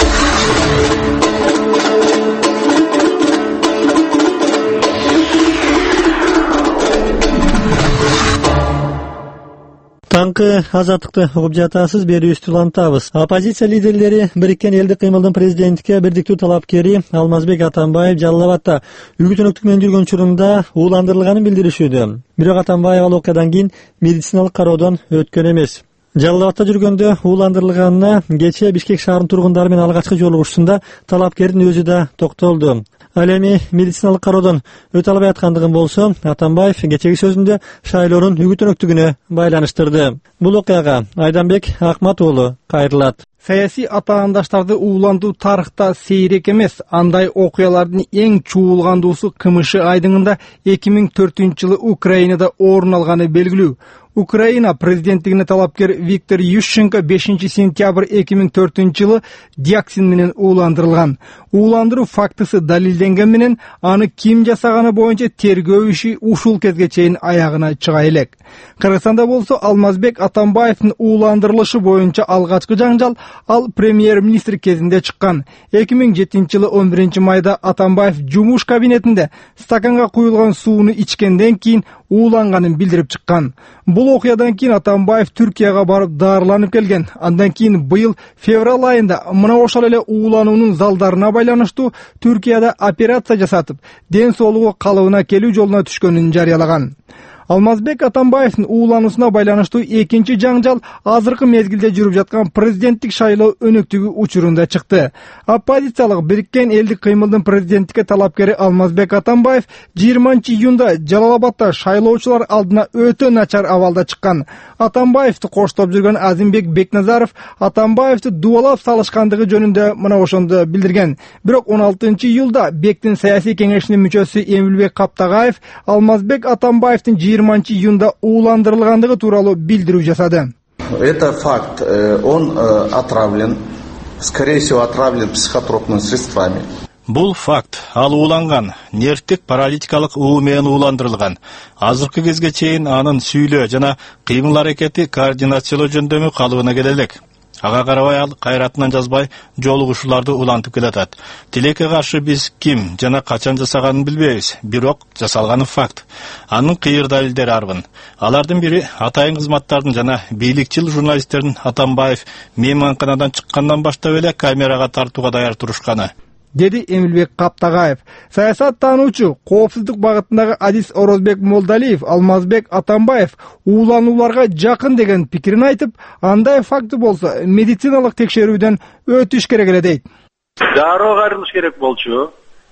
Таңкы Азаттыкты угуп жатасыз, берүүбүздү улантабыз. Оппозиция лидерлери Бириккен элдик кыймылдын президенттикке бирдиктүү талапкери Алмазбек Атамбаев Жалал Абадта үгүт өнөктүк менен жүргөн учурунда ууландырылганын билдиришүүдө. Бирок Атамбаев ал окуядан кийин медициналык кароодон өткөн эмес. Жалал Абадта жүргөндө ууландырылганына кечээ Бишкек шаарынын тургундары менен алгачкы жолугушуусунда талапкердин өзү да токтолду. Ал эми медициналык кароодон өтө албай аткандыгын болсо, Атамбаев кечеги сөзүндө шайлоонун үгүт өнөктүгүнө байланыштырды. Бул окуяга Айданбек Акмат уулу кайрылат. Саясий атаандаштарды ууландуу тарыхта сейрек эмес. Андай окуялардын эң чуулгандуусу кымышы айдыңында эки миң төртүнчү жылы Украинада орун алганы белгилүү. Украина президенттигине талапкер Виктор Ющенко бешинчи сентябрь эки миң төртүнчү жылы диоксин менен ууландырылган. Ууландыруу фактысы далилденген менен аны ким жасаганы боюнча тергөө иши ушул кезге чейин аягына чыга элек. Кыргызстанда болсо Алмазбек Атамбаевдин ууландырылышы боюнча алгачкы жаңжал ал премьер-министр кезинде чыккан. эки миң жетинчи жылы он биринчи майда Атамбаев жумуш кабинетинде стаканга куюлган сууну ичкенден кийин ууланганын билдирип чыккан. Бул окуядан кийин Атамбаев Түркияга барып даарыланып келген. Андан кийин быйыл февраль айында мына ошол эле уулануунун залдарына байланыштуу Түркияда операция жасатып, ден соолугу калыбына келүү жолуна түшкөнүн жарыялаган. Алмазбек Атамбаевдин уулануусуна байланыштуу экинчи жаңжал азыркы мезгилде жүрүп жаткан президенттик шайлоо өнөктүгү учурунда чыкты. Оппозициялык Бириккен элдик кыймылдын президенттикке талапкери Алмазбек Атамбаев жыйырманчы июнда Жалал Абадта шайлоочулар алдына өтө начар абалда чыккан. Атамбаевди коштоп жүргөн Азимбек Бекназаров Атамбаевди дубалап салышкандыгы жөнүндө мына ошондо билдирген. Бирок он алтынчы июлда Бектин саясий кеңешинин мүчөсү Эмилбек Каптагаев Алмазбек Атамбаевдин жыйырманчы июнда ууландырылгандыгы тууралуу билдирүү жасады. Это факт. Он отравлен, скорее всего, отравлен психотропными средствами. Бул факт. Ал ууланган, нервтик паралитикалык уу менен ууландырылган. Азыркы кезге чейин анын сүйлөө жана кыймыл аракети координациялоо жөндөмү калыбына келе элек. Ага карабай ал кайратынан жазбай жолугушууларды улантып келатат. Тилекке каршы биз ким жана качан жасаганын билбейбиз, бирок жасалганы факт. Анын кыйыр далилдери арбын. Алардын бири атайын кызматтардын жана бийликчил журналисттердин Атамбаев мейманканадан чыккандан баштап эле камерага тартууга даяр турушканы, деди Эмилбек Каптагаев. Саясаттануучу, коопсуздук багытындагы Адис Орозбек Молдалиев Алмазбек Атамбаев ууланууларга жакын деген пикирин айтып, андай факты болсо медициналык текшерүүдөн өтүш керек эле дейт. Дароо кайрылыш керек болчу.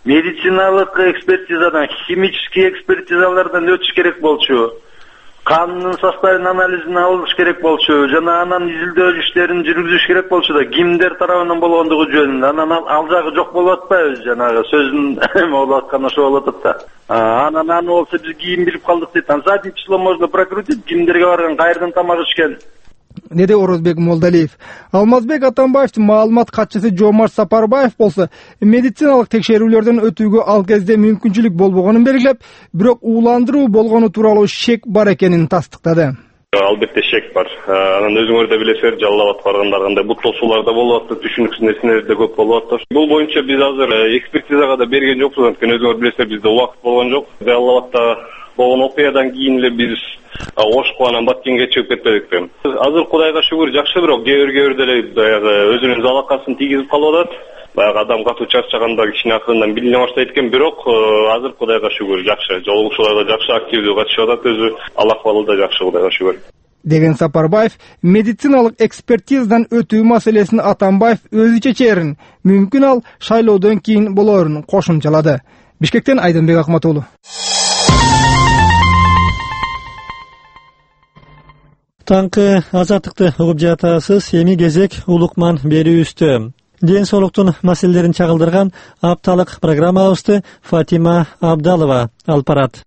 медициналык экспертизадан, химический экспертизалардан өтүш керек болчу. Канынын составын анализин алыш керек болчу, жана анан изилдөө иштерин жүргүзүш керек болчу да кимдер тарабынан болгондугу жөнүндө. Анан ал жагы жок болуп атпайбы, жанагы сөзүн болуп аткан ошо болуп атат да. Анан аны болсо биз кийин билип калдык дейт. Задним числом можно прокрутить, кимдерге барган, кайерден тамак ичкен, деди Орозбек Молдалиев. Алмазбек Атамбаевдин маалымат катчысы Жомарт Сапарбаев болсо медициналык текшерүүлөрдөн өтүүгө ал кезде мүмкүнчүлүк болбогонун белгилеп, бирок ууландыруу болгону тууралуу шек бар экенин тастыктады. Албетте шек бар. Анан өзүңөр да билесиздер, жалал абад баргандар кандай бут тосуулар да болуп атты, түшүнүксүз нерселер да көп болуп атты. Бул боюнча биз азыр экспертизага да берген жокпуз, анткени өзүңөр билесиздер, бизде убакыт болгон жок. Жалал абадда болгон окуядан кийин эле биз Ошко анан Баткенге чыгып кетпедикпи. Азыр Кудайга шүгүр жакшы, бирок кээ бир деле баягы өзүнүн залакасын тийгизип калып атат. Баягы адам катуу чарчаганда кичине акырындан билине баштайт экен, бирок азыр Кудайга шүгүр жакшы. Жолугушуулар да жакшы, активдүү катышып атат, өзү ал акыбалы да жакшы, Кудайга шүгүр. Деген Сапарбаев медициналык экспертизадан өтүү маселесин Атамбаев өзү чечерин, мүмкүн ал шайлоодон кийин болоорун кошумчалады. Бишкектен Айдынбек Акматуулу. Таңкы азаттыкты угуп жатасыз, эми кезек улукман берүүбүздө. Ден соолуктун маселелерин чагылдырган апталык программабызды Фатима Абдалова алып барат.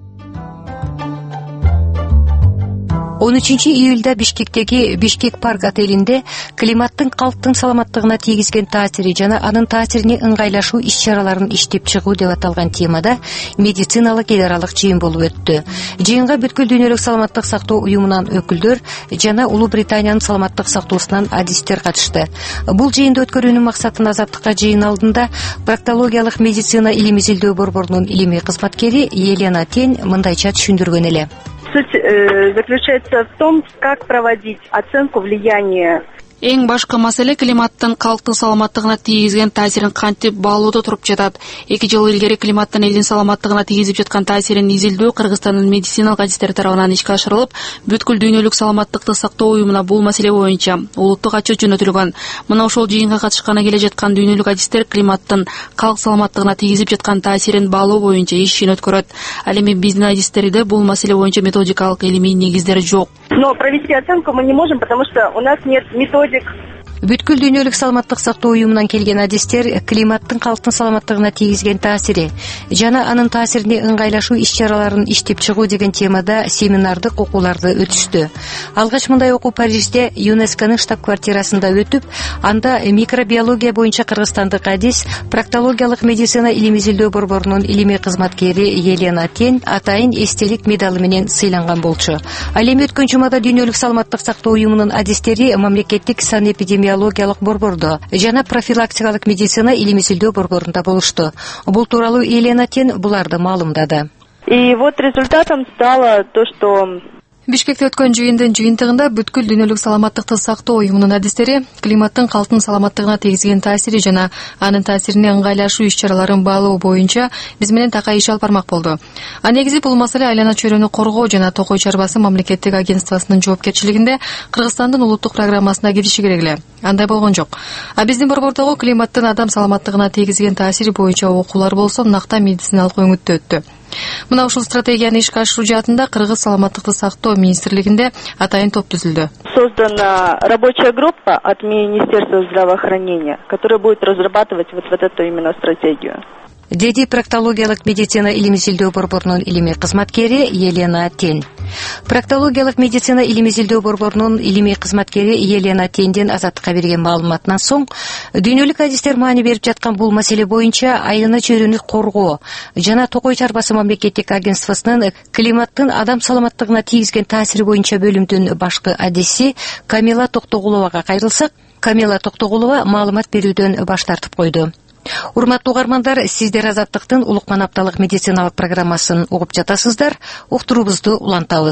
он үчүнчү июлда Бишкектеги Бишкек парк отелинде климаттын калктын саламаттыгына тийгизген таасири жана анын таасирине ыңгайлашуу иш-чараларын иштеп чыгуу деп аталган темада медициналык эл аралык жыйын болуп өттү. Жыйынга бүткүл дүйнөлүк саламаттык сактоо уюмунан өкүлдөр жана Улуу Британиянын саламаттык сактоосунан адистер катышты. Бул жыйынды өткөрүүнүн максатын азаттыкка жыйын алдында проктологиялык медицина илим изилдөө борборунун илимий кызматкери Елена Тень мындайча түшүндүргөн эле. Суть э, заключается в том, как проводить оценку влияния. Эң башкы маселе климаттын калктын саламаттыгына тийгизген таасирин кантип баалоодо туруп жатат. Эки жыл илгери климаттын элдин саламаттыгына тийгизип жаткан таасирин изилдөө Кыргызстандын медициналык адистери тарабынан ишке ашырылып, бүткүл дүйнөлүк саламаттыкты сактоо уюмуна бул маселе боюнча улуттук отчет жөнөтүлгөн. Мына ошол жыйынга катышканы келе жаткан дүйнөлүк адистер климаттын калк саламаттыгына тийгизип жаткан таасирин баалоо боюнча иш жөнөткөрөт. Ал эми биздин адистерде бул маселе боюнча методикалык илимий негиздери жок. Но провести оценку мы не можем, потому что у нас нет методик. Бүткүл дүйнөлүк саламаттык сактоо уюмунан келген адистер климаттын калктын саламаттыгына тийгизген таасири жана анын таасирине ыңгайлашуу иш-чараларын иштеп чыгуу деген темада семинардык окууларды өтүштү. Алгач мындай окуу Парижде ЮНЕСКОнун штаб-квартирасында өтүп, анда микробиология боюнча кыргызстандык адис, проктологиялык медицина илим изилдөө борборунун илимий кызматкери Елена Тень атайын эстелик медалы менен сыйланган болчу. Ал эми өткөн жумада дүйнөлүк саламаттык сактоо уюмунун адистери мамлекеттик санэпидемия биологиялык борбордо жана профилактикалык медицина илим изилдөө борборунда болушту. Бул тууралуу Елена Тень буларды маалымдады. И вот результатом стало то, что Бишкекте өткөн жыйындын жыйынтыгында бүткүл дүйнөлүк саламаттыкты сактоо уюмунун адистери климаттын калктын саламаттыгына тийгизген таасири жана анын таасирине ыңгайлашуу иш-чараларын баалоо боюнча биз менен такай иш алып бармак болду. А негизи бул маселе айлана чөйрөнү коргоо жана токой чарбасы мамлекеттик агентствосунун жоопкерчилигинде Кыргызстандын улуттук программасына кириши керек эле. Андай болгон жок. А биздин борбордогу климаттын адам саламаттыгына тийгизген таасири боюнча окуулар болсо накта медициналык өңүттө өттү. Мына ушул стратегияны ишке ашыруу жаатында Кыргыз саламаттыкты сактоо министрлигинде атайын топ түзүлдү. Создана рабочая группа от Министерства здравоохранения, которая будет разрабатывать вот, вот эту именно стратегию. Деди проктологиялык медицина илим изилдөө борборунун илимий кызматкери Елена Тень. Проктологиялык медицина илим изилдөө борборунун илимий кызматкери Елена Тенден азаттыкка берген маалыматынан соң дүйнөлүк адистер маани берип жаткан бул маселе боюнча айлана чөйрөнү коргоо жана токой чарбасы мамлекеттик агентствосунун климаттын адам саламаттыгына тийгизген таасири боюнча бөлүмдүн башкы адиси Камила Токтогуловага кайрылсак, Камила Токтогулова маалымат берүүдөн баш тартып койду. Урматтуу угармандар, сиздер азаттыктын улукман апталык медициналык программасын угуп жатасыздар. Уктуруубузду улантабыз.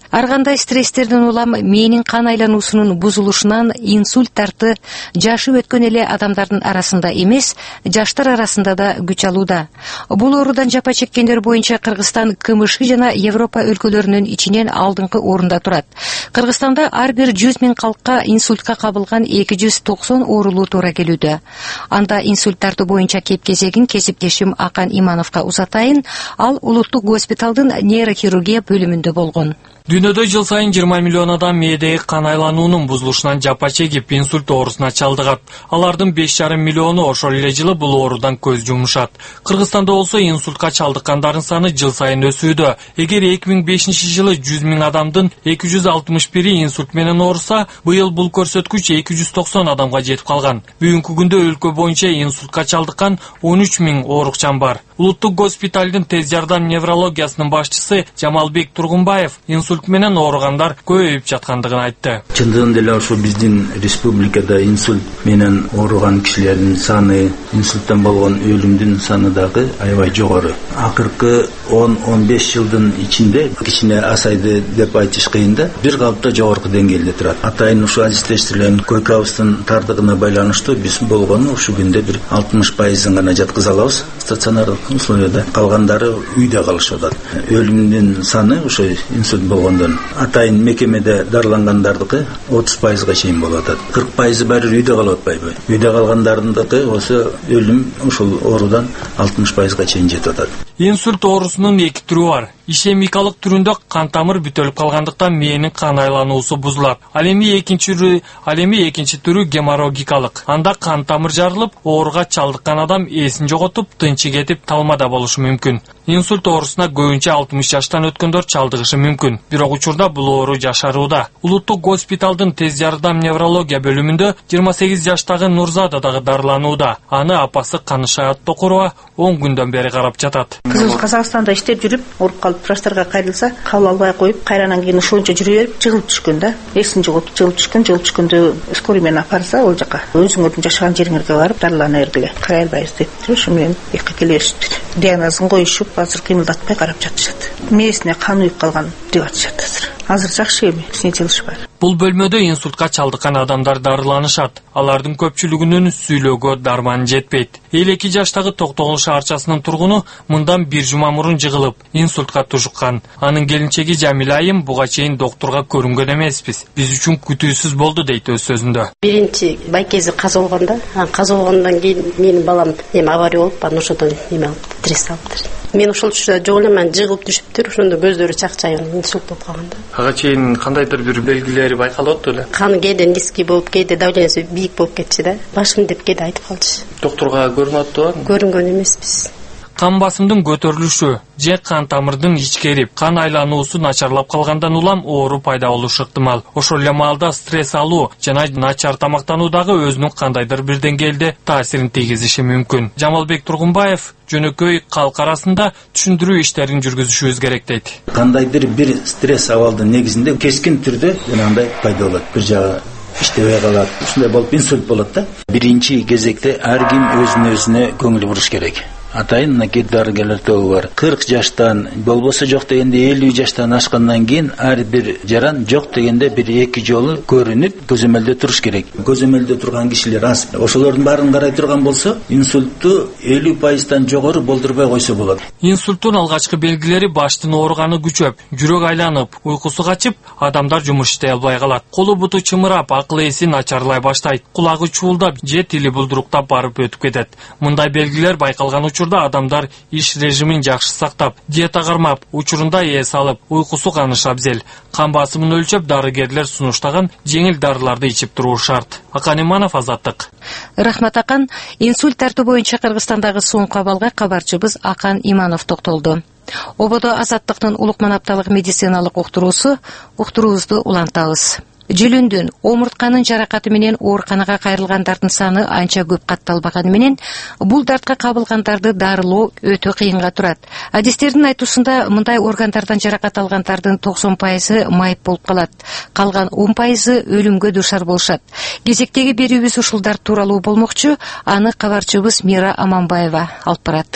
Ар кандай стресстерден улам мээнин кан айлануусунун бузулушунан инсульт дарты жашы өткөн эле адамдардын арасында эмес, жаштар арасында да күч алууда. Бул оорудан жапа чеккендер боюнча Кыргызстан КМШ жана Европа өлкөлөрүнүн ичинен алдыңкы орунда турат. Кыргызстанда ар бир жүз миң калкка инсультка кабылган эки жүз токсон оорулуу туура келүүдө. Анда инсульт дарту боюнча кеп-кезегин кесиптешим Акан Имановго узатайын. Ал улуттук госпиталдын нейрохирургия бөлүмүндө болгон. Дүйнөдө жыл сайын жыйырма миллион адам мээдеги кан айлануунун бузулушунан жапа чегип инсульт оорусуна чалдыгат. Алардын беш жарым миллиону ошол эле жылы бул оорудан көз жумушат. Кыргызстанда болсо инсультка чалдыккандардын саны жыл сайын өсүүдө. Эгер эки миң бешинчи жылы жүз миң адамдын эки жүз алтымыш бири инсульт менен ооруса, быйыл бул көрсөткүч эки жүз токсон адамга жетип калган. Бүгүнкү күндө өлкө боюнча инсультка чалдыккан он үч миң оорукчан бар. Улуттук госпиталдын тез жардам неврологиясынын башчысы Жамалбек Тургунбаев инсульт менен ооругандар көбөйүп жаткандыгын айтты. Чындыгында эле ошо биздин республикада инсульт менен ооруган кишилердин саны, инсульттан болгон өлүмдүн саны дагы аябай жогору. Акыркы он он беш жылдын ичинде кичине асайды деп айтыш кыйын да, бир калыпта жогорку деңгээлде турат. Атайын ушу азиздештирилген койкабыздын тардыгына байланыштуу биз болгону ушу күндө бир алтымыш пайызын гана жаткыза алабыз стационардык условияда. Калгандары үйдө калышып атат. Өлүмдүн саны ошо инсульт болгондон атайын мекемеде дарылангандардыкы отуз пайызга чейин болуп атат. кырк пайызы баары үйдө калып атпайбы? Үйдө калгандардыкы ошо өлүм ошол оорудан алтымыш пайызга чейин жетип атат. Инсульт оорусунун эки түрү бар. Ишемикалык түрүндө кан тамыр бүтөлүп калгандыктан мээнин кан айлануусу бузулат. Ал эми экинчи түрү, ал эми экинчи түрү геморрагикалык. Анда кан тамыр жарылып, ооруга чалдыккан адам эсин жоготуп, тынчы кетип, талмада болушу мүмкүн. Инсульт оорусуна көбүнчө алтымыш жаштан өткөндөр чалдыгышы мүмкүн. Бирок учурда бул оору жашарууда. Улуттук госпиталдын тез жардам неврология бөлүмүндө жыйырма сегиз жаштагы Нурзада дагы дарыланууда. Аны апасы Канышаат Токурова он күндөн бери карап жатат. Кызым Казакстанда иштеп жүрүп, ооруп калып врачтарга кайрылса, кабыл албай коюп, кайранан кийин ошончо жүрө берип, жыгылып түшкөн да. Эсин жоготуп, жыгылып түшкөн, жыгылып түшкөндө скорый менен апарса, ол жака өзүңөрдүн жашаган жериңерге барып дарылана бергиле. Карай албайбыз дептир, ошо менен эки келишиптир. Диагнозун коюшуп, азыр кыймылдатпай карап жатышат. Мээсине кан уюп калган деп атышат азыр. Азыр жакшы эми, сине жылыш бар. Бул бөлмөдө инсультка чалдыккан адамдар дарыланышат. Алардын көпчүлүгүнүн сүйлөөгө дарманы жетпейт. элүү эки жаштагы Токтогул шаарчасынын тургуну мындан бир жума мурун жыгылып, инсультка тушуккан. Анын келинчеги Жамила айым буга чейин доктурга көрүнгөн эмеспиз. Биз үчүн күтүүсүз болду дейт өз сөзүндө. Биринчи байкези каза болгондо, каза болгондон кийин менин балам эми авария болуп, анан ошодон эме алып, стресс алыптыр. Мен ошол учурда жок эле, мен жыгылып түшүптүр, ошондо көздөрү чакчайып инсульт болуп калганда. Ага чейин кандайдыр бир белгилери байкалып эле? Каны кээде низкий болуп, кээде давлениеси бийик болуп кетчү да. Башым деп кээде айтып калчу. Доктурга көрүнүп аттыбы? Көрүнгөн эмеспиз. Кан басымдын көтөрүлүшү же кан тамырдын ичкерип, кан айлануусу начарлап калгандан улам оору пайда болушу ыктымал. Ошол эле маалда стресс алуу жана начар тамактануу дагы өзүнүн кандайдыр бир деңгээлде таасирин тийгизиши мүмкүн. Жамалбек Тургунбаев жөнөкөй калк арасында түшүндүрүү иштерин жүргүзүшүбүз керек дейт. Кандайдыр бир стресс абалдын негизинде кескин түрдө жанагындай пайда болот. Бир жагы иштебей калат. Ушундай болуп инсульт болот да. Биринчи кезекте ар ким өзүнө өзүнө көңүл буруш керек. Атайын мынакей дарыгерлер тобу бар. кырк жаштан болбосо жок дегенде элүү жаштан ашкандан кийин ар бир жаран жок дегенде бир эки жолу көрүнүп көзөмөлдө туруш керек. Көзөмөлдө турган кишилер аз. Ошолордун баарын карай турган болсо, инсультту элүү пайыздан жогору болдурбай койсо болот. Инсульттун алгачкы белгилери баштын ооруганы күчөп, жүрөк айланып, уйкусу качып, адамдар жумуш иштей албай калат. Колу буту чымырап, акыл эси начарлай баштайт. Кулагы чуулдап, же тили булдуруктап барып өтүп кетет. Мындай белгилер байкалган учурда адамдар иш режимин жакшы сактап, диета кармап, учурунда эс алып, уйкусу каныш абзел. Кан басымын өлчөп, дарыгерлер сунуштаган жеңил дарыларды ичип туруу шарт. Акан Иманов, Азаттык. Рахмат Акан. Инсульт тартуу боюнча Кыргызстандагы соңку абалга кабарчыбыз Акан Иманов токтолду. Ободо Азаттыктын улукман апталык медициналык уктуруусу, уктуруубузду улантабыз. Жүлүндүн, омуртканын жаракаты менен ооруканага кайрылгандардын саны анча көп катталбаганы менен бул дартка кабылгандарды дарылоо өтө кыйынга турат. Адистердин айтуусунда мындай органдардан жаракат алгандардын токсон пайызы майып болуп калат. Калган он пайызы өлүмгө дуушар болушат. Кезектеги берүүбүз ушул дарт тууралуу болмокчу. Аны кабарчыбыз Мира Аманбаева алып барат.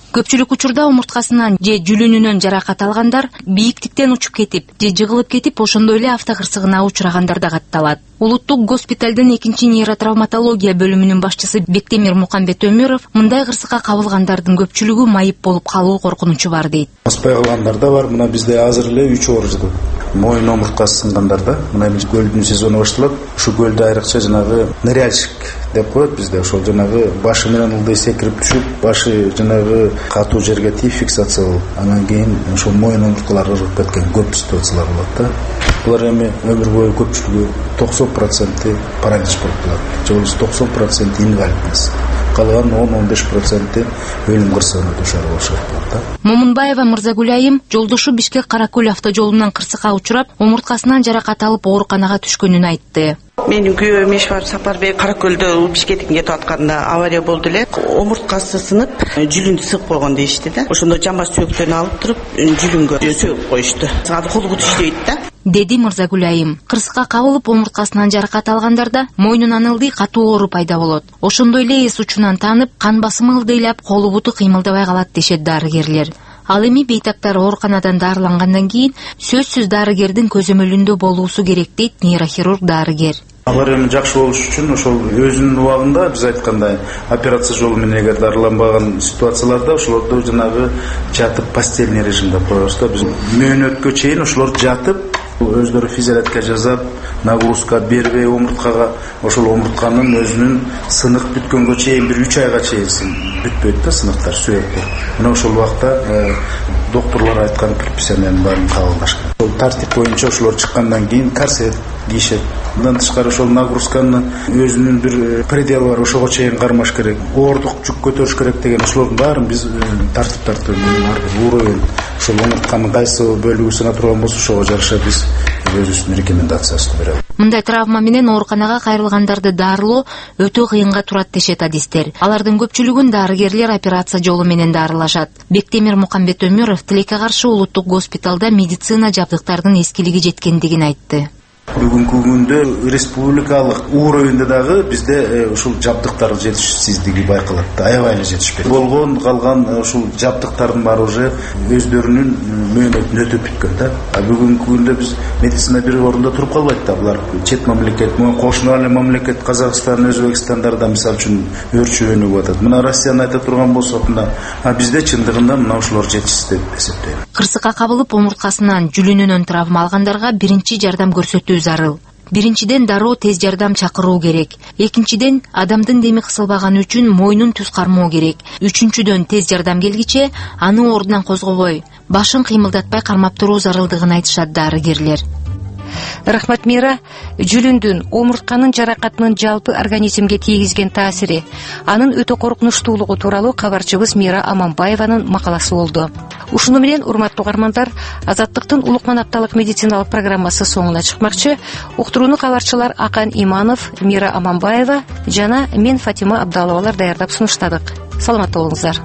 Көпчүлүк учурда омурткасынан же жүлүнүнөн жаракат алгандар, бийиктиктен учуп кетип же жыгылып кетип, ошондой эле автокырсыгына учурагандар да катталат. Улуттук госпиталдын экинчи нейротравматология бөлүмүнүн башчысы Бектемир Мукамбет Өмүров мындай кырсыкка кабылгандардын көпчүлүгү майып болуп калуу коркунучу бар дейт. Аспай калгандар да бар. Мына бизде азыр эле үч оор жыгыл. Моюн омурткасы сынгандар да. Мына биз көлдүн сезону башталат. Ушу көлдө айрыкча жанагы ныряльщик деп коет бизде. Ошол жанагы башы менен ылдый секирип түшүп, башы жанагы катуу жерге тийип фиксация болуп, анан кийин ошол моюн омурткалары ыргып кеткен көп ситуациялар болот да. Булар эми өмүр бою көпчүлүгү токсон проценти паралич болуп калат. Же болбосо токсон проценти инвалидность. Калган он он беш проценти өлүм кырсыгына душар болушат да. Момунбаева Мырзагүлайым жолдошу Бишкек Каракөл автожолунан кырсыкка учурап, омурткасынан жаракат алып ооруканага түшкөнүн айтты. Менин күйөөм Мешбар Сапарбек Каракөлдө Бишкектен кетип атканда авария болду эле. Омурткасы сынып, жүлүндү сыгып койгон дейишти да. Ошондо жамбас сөөктөрүн алып туруп, жүлүнгө сөөп коюшту. Азыр колу буту иштебейт да. Деди Мырзагүлайым. Кырсыкка кабылып омурткасынан жаракат алгандарда мойнунан ылдый катуу оору пайда болот. Ошондой эле эс учунан таанып, кан басымы ылдыйлап, колу буту кыймылдабай калат дешет дарыгерлер. Ал эми бейтактар ооруканадан дарылангандан кийин сөзсүз дарыгердин көзөмөлүндө болуусу керек дейт нейрохирург дарыгер. Алар эми жакшы болуш үчүн ошол өзүнүн убагында биз айткандай операция жолу менен эгер дарыланбаган ситуацияларда ошолорду жанагы жатып постельный режимде коебуз да. Биз мөөнөткө чейин ошолор жатып өздөрү физиологка жасап, нагрузка бербей омурткага, ошол омуртканын өзүнүн сынык бүткөнгө чейин бир үч айга чейин бүтпөйт да сыныктар, сүйөктөр. Мына ошол убакта докторлор айткан предписаниянын баарын кабылдаш керек. Ошол тартип боюнча ошолор чыккандан кийин корсет кийишет. Мындан тышкары ошол нагрузканы өзүнүн бир пределы бар, ошого чейин кармаш керек. Оордук жүк көтөрүш керек деген ошолордун баарын биз тартип тартып ар бир уровень ошол омуртканын кайсы бөлүгү сына турган болсо ошого жараша биз өзүбүздүн рекомендациясын беребиз. Мындай травма менен ооруканага кайрылгандарды дарылоо өтө кыйынга турат дешет адистер. Алардын көпчүлүгүн дарыгерлер операция жолу менен дарылашат. Бектемир Мукамбет Өмүров тилекке каршы улуттук госпиталда медицина жабдыктардын эскилиги жеткендигин айтты. Бүгүнкү күндө республикалык уровенде дагы бизде ушул жабдыктар жетишсиздиги байкалат. Аябай эле жетишпейт. Болгон калган ушул жабдыктардын баары уже өздөрүнүн мөөнөтүн өтөп бүткөн да. А бүгүнкү күндө биз медицина бир орунда туруп калбайт да. Булар чет мамлекет, кошуна эле мамлекет Казакстан, Өзбекстандарда мисалы үчүн өрчөөнүп атат. Мына Россияны айта турган болсок, мына а бизде чындыгында мына ушулар жетишсиз деп эсептейм. Кырсыкка кабылып омурткасынан жүлүнүнөн травма алгандарга биринчи жардам көрсөтүү зарыл. Биринчиден дароо тез жардам чакыруу керек. Экинчиден адамдын деми кысылбаганы үчүн мойнун түз кармоо керек. Үчүнчүдөн тез жардам келгиче аны ордунан козгобой, башын кыймылдатпай кармап туруу зарылдыгын айтышат дарыгерлер. Рахмат Мира, жүлүндүн омуртканын жаракатынын жалпы организмге тийгизген таасири, анын өтө коркунучтуулугу тууралуу кабарчыбыз Мира Аманбаеванын макаласы болду. Ушуну менен урматтуу угармандар, Азаттыктын улукман апталык медициналык программасы соңуна чыкмакчы. Уктурууну кабарчылар Акан Иманов, Мира Аманбаева жана мен Фатима Абдаловалар даярдап сунуштадык. Саламатта болуңуздар.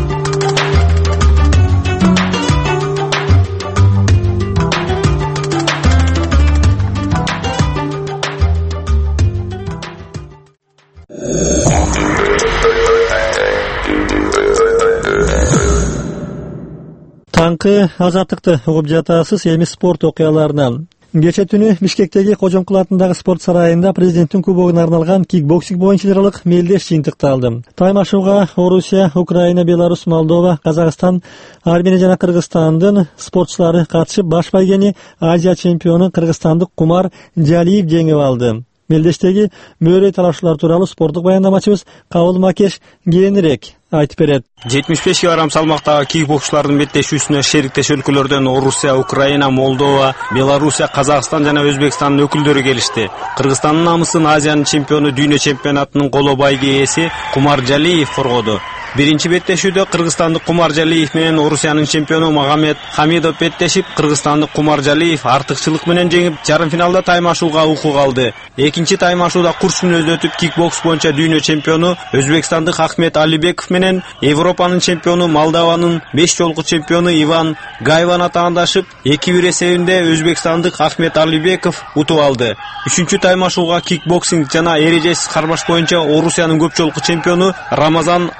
Таңкы Азаттыкты угуп жатасыз. Эми спорт окуяларынан. Кече түнү Бишкектеги Кожомкул атындагы спорт сарайында президенттин кубогуна арналган кикбоксинг боюнча лидерлык мелдеш жыйынтыкталды. Таймашууга Орусия, Украина, Беларусь, Молдова, Казакстан, Армения жана Кыргызстандын спортчулары катышып, баш байгени Азия чемпиону кыргызстандык Кумар Жалиев жеңип алды. Мелдештеги мөөрөй талашуулар тууралуу спорттук баяндамачыбыз Кабыл Макеш кийинирээк айтып берет. жетимиш беш килограмм салмактагы кикбоксчулардын беттешүүсүнө шериктеш өлкөлөрдөн Орусия, Украина, Молдова, Белоруссия, Казакстан жана Өзбекстандын өкүлдөрү келишти. Кыргызстандын намысын Азиянын чемпиону дүйнө чемпионатынын коло байги ээси Кумар Жалиев коргоду. Биринчи беттешүүдө кыргызстандык Кумар Жалиев менен Орусиянын чемпиону Магомед Хамидов беттешип, кыргызстандык Кумар Жалиев артыкчылык менен жеңип, жарым финалда таймашууга укук алды. Экинчи таймашууда курс мүнөздө өтүп, кикбокс боюнча дүйнө чемпиону өзбекстандык Ахмет Алибеков менен Европанын чемпиону Молдованын беш жолку чемпиону Иван Гайван атаандашып, эки бир эсебинде өзбекстандык Ахмет Алибеков утуп алды. Үчүнчү таймашууга кикбоксинг жана эрежесиз кармаш боюнча Орусиянын көп жолку чемпиону Рамазан Абдул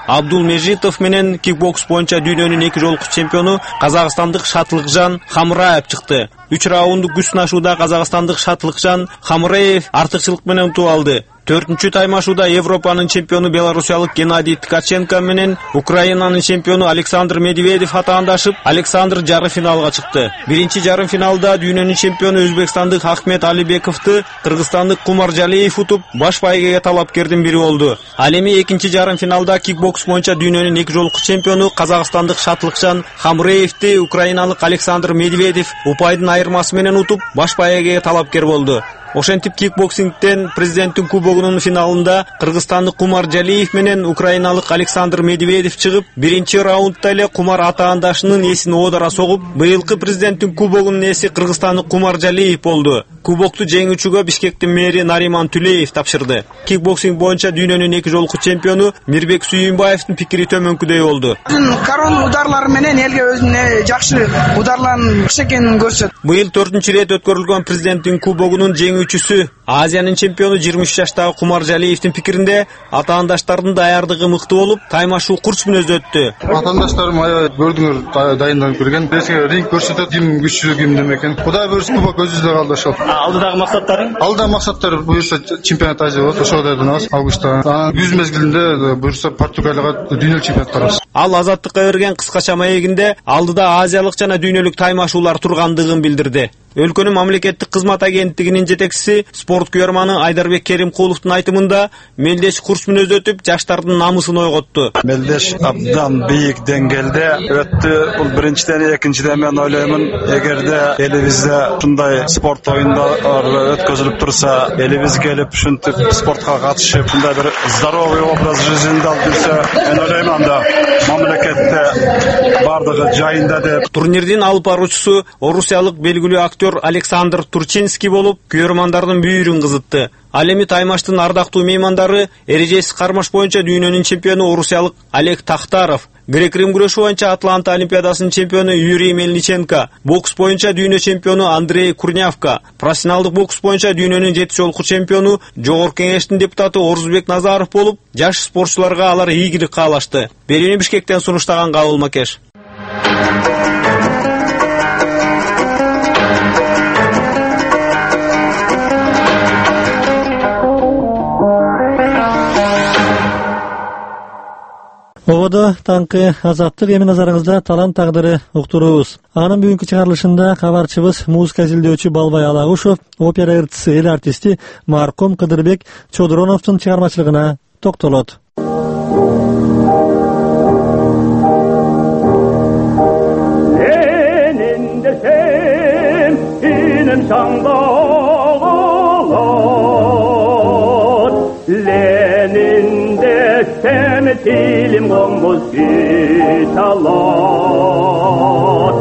Межитов менен кикбокс боюнча дүйнөнүн эки жолку чемпиону казакстандык Шатлыкжан Хамраев чыкты. үч раунддук күч сынашууда казакстандык Шатлыкжан Хамраев артыкчылык менен утуп алды. төртүнчү таймашууда Европанын чемпиону белорусиялык Геннадий Ткаченко менен Украинанын чемпиону Александр Медведев атаандашып, Александр жарым финалга чыкты. Биринчи жарым финалда дүйнөнүн чемпиону Өзбекстандык Ахмет Алибековду кыргызстандык Кумар Жалиев утуп, баш байгеге талапкердин бири болду. Ал эми экинчи жарым финалда кикбокс боюнча дүйнөнүн эки жолку чемпиону казакстандык Шатлыкжан Хамраевди украиналык Александр Медведев упайдын айырмасы менен утуп, баш байгеге талапкер болду. Ошентип кикбоксингден президенттин кубогунун финалында кыргызстандык Кумар Жалиев менен украиналык Александр Медведев чыгып, биринчи раундда эле Кумар атаандашынын эсин оодара согуп, быйылкы президенттин кубогунун эси кыргызстандык Кумар Жалиев болду. Кубокту жеңүүчүгө Бишкектин мэри Нариман Түлеев тапшырды. Кикбоксинг боюнча дүйнөнүн эки жолку чемпиону Мирбек Сүйүнбаевдин пикири төмөнкүдөй болду. Корона ударлары менен элге өзүнө жакшы ударларын экенин көрсөт. Быйыл төртүнчү ирет өткөрүлгөн президенттин кубогунун жеңүүчүсү Азиянын чемпиону жыйырма үч жаштагы Кумар Жалиевдин пикиринде атаандаштардын даярдыгы мыкты болуп, таймашуу курч мүнөздө өттү. Атаандаштарым аябай көрдүңөр дайындалып келген. Беске ринг көрсөтөт, ким күчсүз ким демекен. Кудай буйрса кубок өзүбүздө калды ошол. Алдыдагы максаттарың? Алдыдагы максаттар буйрса чемпионат Азия болот, ошого даярданабыз августта. Анан күз мезгилинде буйрса Португалияга дүйнөлүк чемпионат барабыз. Ал Азаттыкка берген кыскача маегинде алдыда азиялык жана дүйнөлүк таймашуулар тургандыгын билдирди. Өлкөнүн мамлекеттик кызмат агенттигинин жетекчиси спорт күйөрманы Айдарбек Керимкуловдун айтымында Мелдеш курч мүнөздө өтүп, жаштардын намысын ойготту. Мелдеш абдан бийик деңгээлде өттү. Бул биринчиден, экинчиден мен ойлоймун, эгерде элибизде ушундай спорт оюндары өткөзүлүп турса, элибиз келип ушинтип спортко катышып, ушундай бир здоровый образ жизни алып жүрсө, мен ойлоймун анда мамлекетте бардыгы жайында деп. Турнирдин алып баруучусу орусиялык белгилүү актер Александр Турчинский болуп, күйөрмандардын бүйүрүн кызытты. Ал эми таймаштын ардактуу меймандары эрежесиз кармаш боюнча дүйнөнүн чемпиону орусиялык Олег Тахтаров, грек-рим күрөшү боюнча Атланта олимпиадасынын чемпиону Юрий Мельниченко, бокс боюнча дүйнө чемпиону Андрей Курнявка, профессионалдык бокс боюнча дүйнөнүн жети жолку чемпиону Жогорку Кеңештин депутаты Орузбек Назаров болуп, жаш спортчуларга алар ийгилик каалашты. Берүүнү Бишкектен сунуштаган Кабыл Макеш. Ободо таңкы азаттык эми назарыңызда талант тагдыры уктуруубуз. Анын бүгүнкү чыгарылышында кабарчыбыз, музыка изилдөөчү Балбай Алагушев, опера ырчысы, эл артисти маркум Кыдырбек Чодуроновдун чыгармачылыгына токтолот. Ленин десем, инем саңдалат, Ленин десем, тилим гомбоз биталат.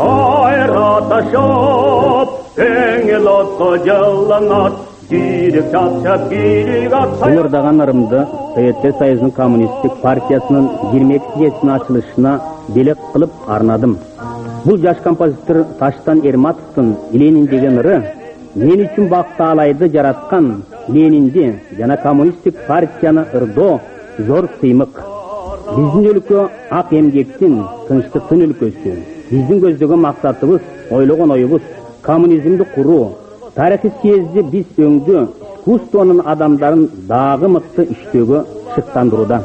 Айраташап, өңел отко жаланат, Жүрек чапчап, жүрек атсай. Уйырдаган ырымды Советтер Союзунун коммунисттик партиясынын жыйырма экинчи жесинин ачылышына белек кылып арнадым. Бул жаш композитор Таштан Эрматовдун Ленин деген ыры мен үчүн бактаалайды жараткан Ленинди жана коммунисттик партияны ырдоо зор сыймык. Биздин өлкө ак эмгектин, тынчтыктын өлкөсү. Биздин көздөгөн максатыбыз, ойлогон оюбуз коммунизмди куруу. Тарихи съезди биз өңдү искусствонун адамдарын дагы мыкты иштөөгө шыктандырууда.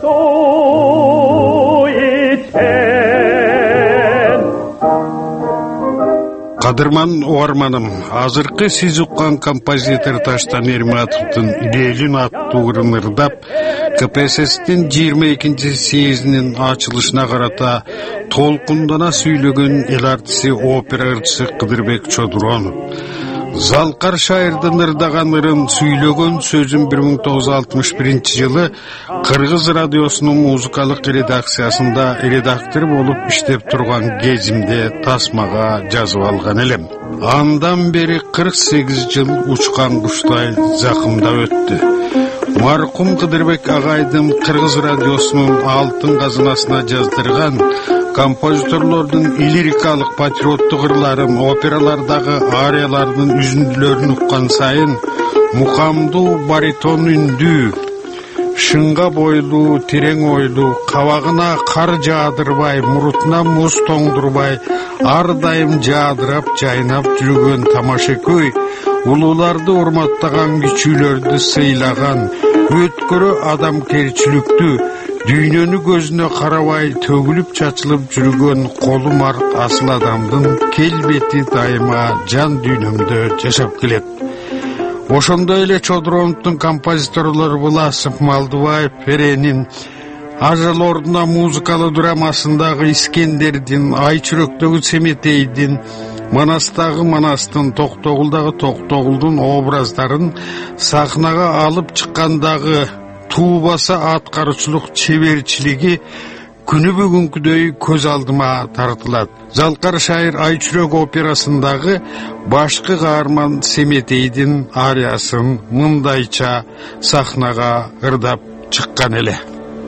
Кадырман угарманым, азыркы сиз уккан композитор Таштан Эрматовдун Ленин аттуу ырын ырдап, ка пэ эс эстин жыйырма экинчи съездинин ачылышына карата толкундана сүйлөгөн эл артиси, опера ырчысы Кыдырбек Чодуронов. Залкар шайырдын ырдаган ырын сүйлөгөн сөзүн бир миң тогуз жүз алтымыш биринчи жылы Кыргыз радиосунун музыкалык редакциясында редактор болуп иштеп турган кезимде тасмага жазып алган элем. Андан бери кырк сегиз жыл учкан куштай закымда өттү. Маркум Кыдырбек агайдын Кыргыз радиосунун алтын казынасына жаздырган композиторлордун лирикалык патриоттук ырларын, опералардагы ариялардын үзүндүлөрүн уккан сайын мукамдуу баритон үндүү, шыңға бойлуу, терең ойлуу, кабагына кар жаадырбай, мурутуна муз тоңдурбай, ар дайым жаадырап, жайнап жүргөн тамашакөй, улууларды урматтаган, кичүүлөрдү сыйлаган, өткөрө адамкерчиликтүү, дүйнөнү көзүнө карабай төгүлүп чачылып жүргөн колу март асыл адамдын келбети дайыма жан дүйнөмдө жашап келет. Ошондой эле Чодуроновдун композиторлору Буласов, Малдыбаев, Перенин, Ажал ордуна музыкалуу драмасындагы Искендердин, Айчүрөктөгү Семетейдин, Манастагы Манастын, Токтогулдагы Токтогулдун образдарын сахнага алып чыккандагы туубаса аткарчылык чеберчилиги күнү бүгүнкүдөй көз алдыма тартылат. Жалкар шайыр Айчүрөк операсындагы башкы каарман Семетейдин ариясын мындайча сахнага ырдап чыккан эле.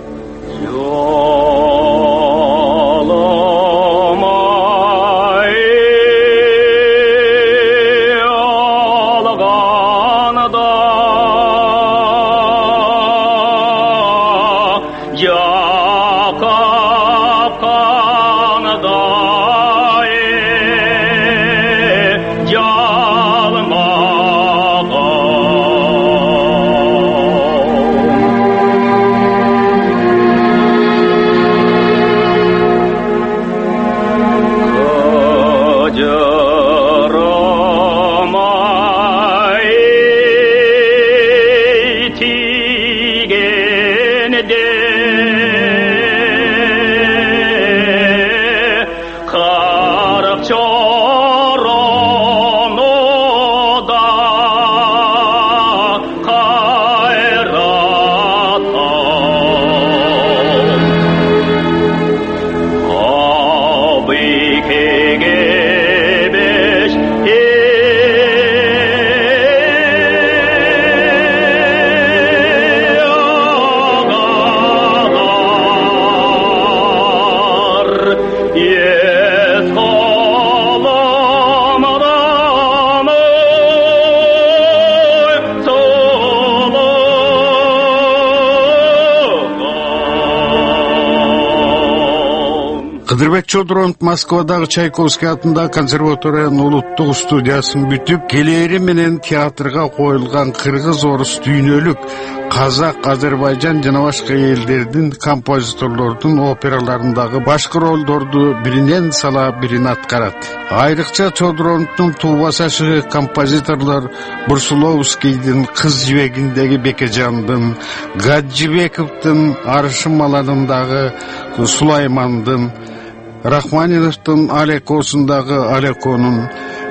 Кыдырбек Чодуронов Москвадагы Чайковский атындагы консерваториянын улуттук студиясын бүтүп, келери менен театрга коюлган кыргыз-орус дүйнөлүк, казак, Азербайжан жана башка элдердин композиторлордун операларындагы башкы ролдорду биринен сала бирин аткарат. Айрыкча Чодуроновдун туубасашы композиторлор Бурсуловскийдин Кыз жибегиндеги Бекежандын, Гаджибековдун Арышым маланындагы Сулаймандын, Рахманиновдун Алекосундагы Алеконун,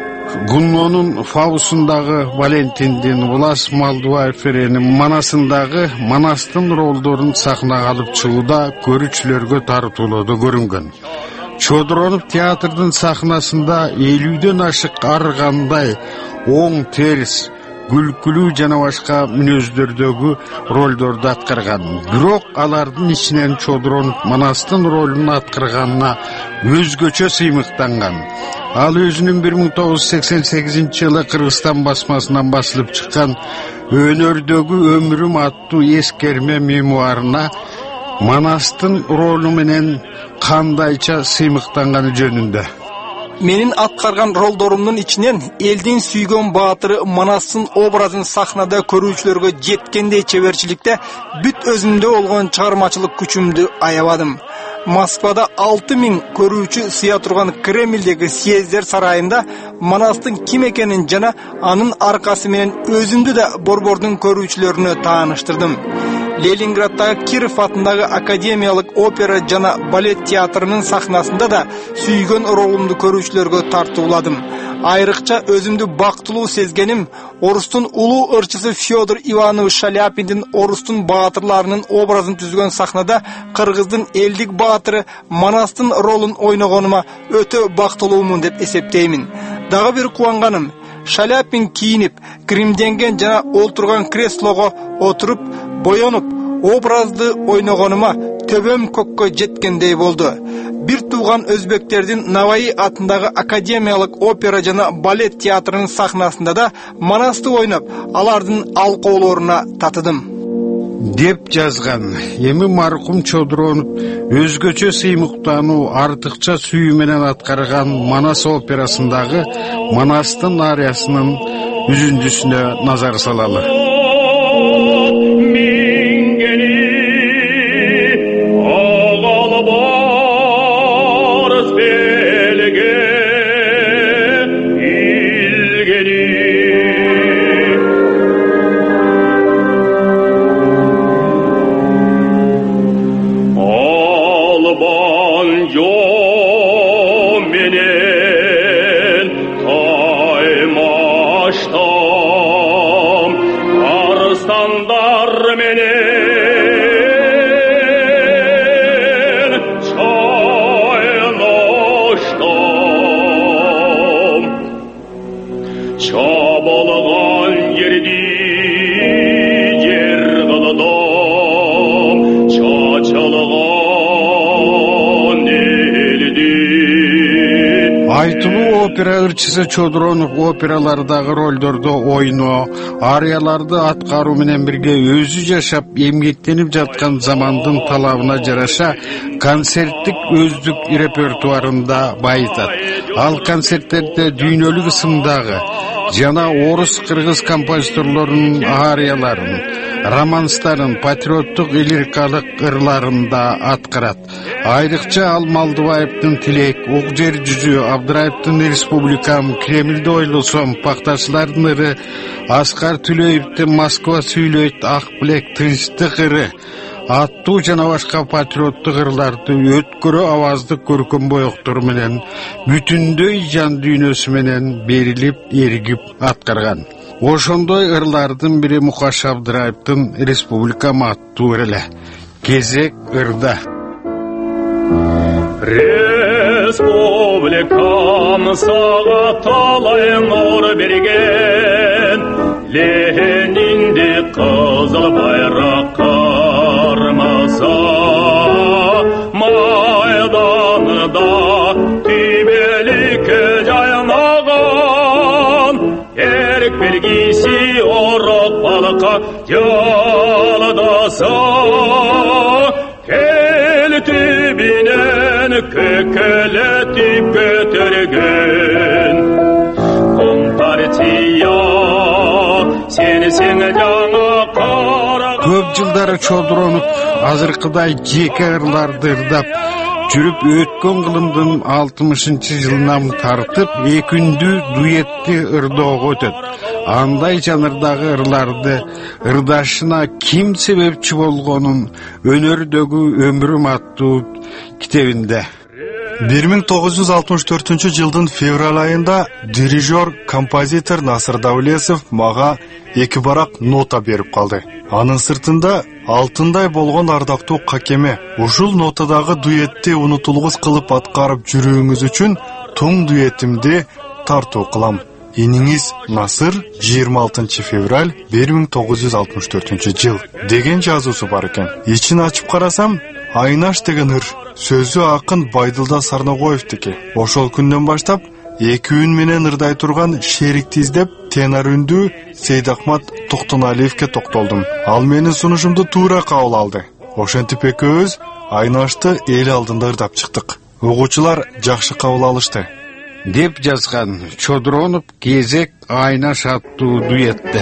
Гуннонун Фаусундагы Валентиндин, Булас Малдыбаев Ференин Манасындагы Манастын ролдорун сахнага алып чыгууда көрүүчүлөргө тартуулоодо көрүнгөн. Чодуронов театрдын сахнасында элүүдөн ашык ар кандай оң терс, күлкүлүү жана башка мүнөздөрдөгү ролдорду аткарган. Бирок алардын ичинен Чодуронов Манастын ролун аткарганына өзгөчө сыймыктанган. Ал өзүнүн бир миң тогуз жүз сексен сегизинчи жылы Кыргызстан басмасынан басылып чыккан Өнөрдөгү өмүрүм аттуу эскерме мемуарына Манастын ролу менен кандайча сыймыктанганы жөнүндө. Менин аткарган ролдорумдун ичинен элдин сүйгөн баатыры Манастын образын сахнада көрүүчүлөргө жеткендей чеберчиликте бүт өзүмдө болгон чыгармачылык күчүмдү аябадым. Москвада алты миң көрүүчү сыя турган Кремльдеги съездер сарайында Манастын ким экенин жана анын аркасы менен өзүмдү да борбордун көрүүчүлөрүнө тааныштырдым. Ленинградтагы Киров атындагы Академиялык опера жана балет театрынын сахнасында да сүйгөн ролумду көрүүчүлөргө тартууладым. Айрыкча өзүмдү бактылуу сезгеним орустун улуу ырчысы Федор Иванович Шаляпиндин орустун баатырларынын образын түзгөн сахнада кыргыздын элдик баатыры Манастын ролун ойногонума өтө бактылуумун деп эсептеймин. Дагы бир кубанганым, Шаляпин кийинип, гримденген жана олтурган креслого отуруп, боенуп, образды ойногонума төбөм көккө жеткендей болду. Бир тууган өзбектердин Наваи атындагы Академиялык опера жана балет театрынын сахнасында да Манасты ойноп, алардын алкоолоруна татыдым. деп жазган. Эми маркум Чодронов өзгөчө сыймыктануу, артыкча сүйүү менен аткарган Манас операсындагы Манастын ариясынын үзүндүсүнө назар салалы. Опера ырчысы Чодронов опералардагы ролдорду ойноо, арияларды аткаруу менен бирге өзү жашап, эмгектенип жаткан замандын талабына жараша концерттик өздүк репертуарында байытат. Ал концерттерде дүйнөлүк ысымдагы жана орус-кыргыз композиторлорунун арияларын, романстарын, патриоттук лирикалык ырларын да аткарат. Айрыкча ал Малдыбаевдин Тилек, Ок жер жүзү, Абдыраевдин Республикам, Кремльде ойлосом, Пакташылардын ыры, Аскар Түлөевдин Москва сүйлөйт, Ак Билек, Тынчтык ыры аттуу жана башка патриоттук ырларды өткөрө аваздык көркөм боектор менен бүтүндөй жан дүйнөсү менен берилип, эргип аткарган. Ошондой ырлардын бири Мукаш Абдыраевдин Республикам аттуу ыры эле. Кезек ырда. Республикам сага талай нур берген, Ленинди кызыл байрак кармаса, майданында түймеликке жайнаган, эрк белгиси орок балыкка жалдаса, кел түбүнөн көкөлөтүп көтөргөн Компартия сенсиң жаңа кара. Көп жылдары Чодронов азыркыдай жеке ырларды ырдап жүрүп, өткөн кылымдын алтымышынчы жылынан тартып экүндүү дуэтти ырдоого өтөт. Андай жанрдагы ырларды ырдашына ким себепчи болгонун Өнөрдөгү өмүрүм аттуу китебинде. бир миң тогуз жүз алтымыш төртүнчү жылдын февраль айында дирижер, композитор Насыр Даулесов мага эки барак нота берип калды. Анын сыртында алтындай болгон ардактуу какеме. Ушул нотадагы дуэтти унутулгус кылып аткарып жүрүүңүз үчүн тоң дуэтимди тартуу кылам. Иниңиз Насыр, жыйырма алтынчы февраль бир миң тогуз жүз алтымыш төртүнчү жыл деген жазуусу бар экен. Ичин ачып карасам, Айнаш деген ыр сөзү акын Байдылда Сарнагоевдики. Ошол күндөн баштап эки үн менен ырдай турган шерикти издеп, тенор үндүү Сейдахмат Токтоналиевке токтолдум. Ал менин сунушумду туура кабыл алды. Ошентип экөөбүз Айнашты эл алдында ырдап чыктык. Угуучулар жакшы кабыл алышты деп жазган Чодронов Кезек Айнаш аттуу дуэтте.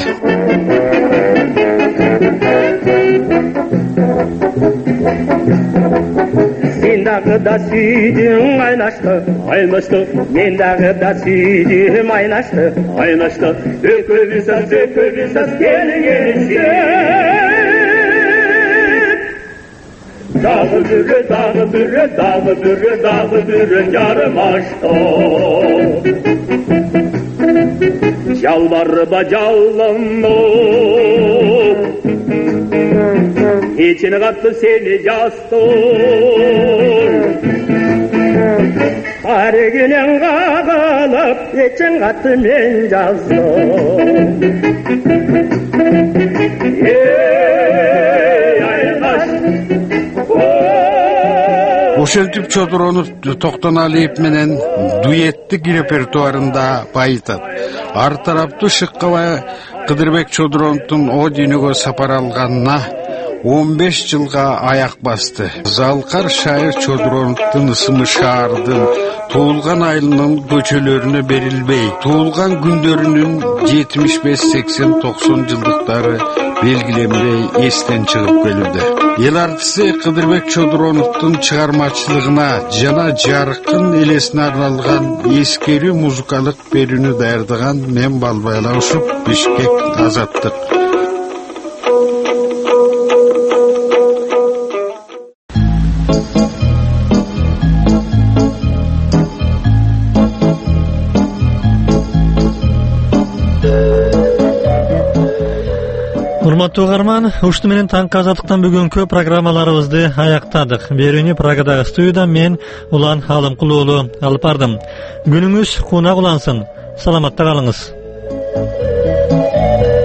Мен дагы да сүйдүм Айнашты, Айнашты, мен дагы да сүйдүм Айнашты, Айнашты, экөөбүз аз, экөөбүз аз келгенсе. Дагы бүрө, дагы бүрө, дагы бүрө, дагы бүрө жармашты. Жалбарба жалланно, ичине катты сени жастым. Ар күнүн кагалап, эчен катты мен жаздым. Эй, Айнаш, Ошентип Чодронов Токтоналиев менен дуэттик репертуарында байытат. Ар тараптуу шыккабай Кыдырбек Чодроновдун О дүйнөгө сапар алганына он беш жылга аяк басты. Залкар шайыр Чодуроновдун ысымы шаардын туулган айылынын көчөлөрүнө берилбей, туулган күндөрүнүн жетимиш беш сексен токсон жылдыктары белгилемдей эстен чыгып келүүдө. Эл артисти Кыдырбек Чодуроновдун чыгармачылыгына жана жаркын элесине арналган эскерүү музыкалык берүүнү даярдаган мен Балбайла ушуп, Бишкек, Азаттык. Урматтуу угарман, ушуну менен таңкы азаттыктан бүгүнкү программаларыбызды аяктадык. Берүүнү Прагадагы студиядан мен Улан Алымкул уулу алып бардым. Күнүңүз кунак улансын. Саламатта калыңыз.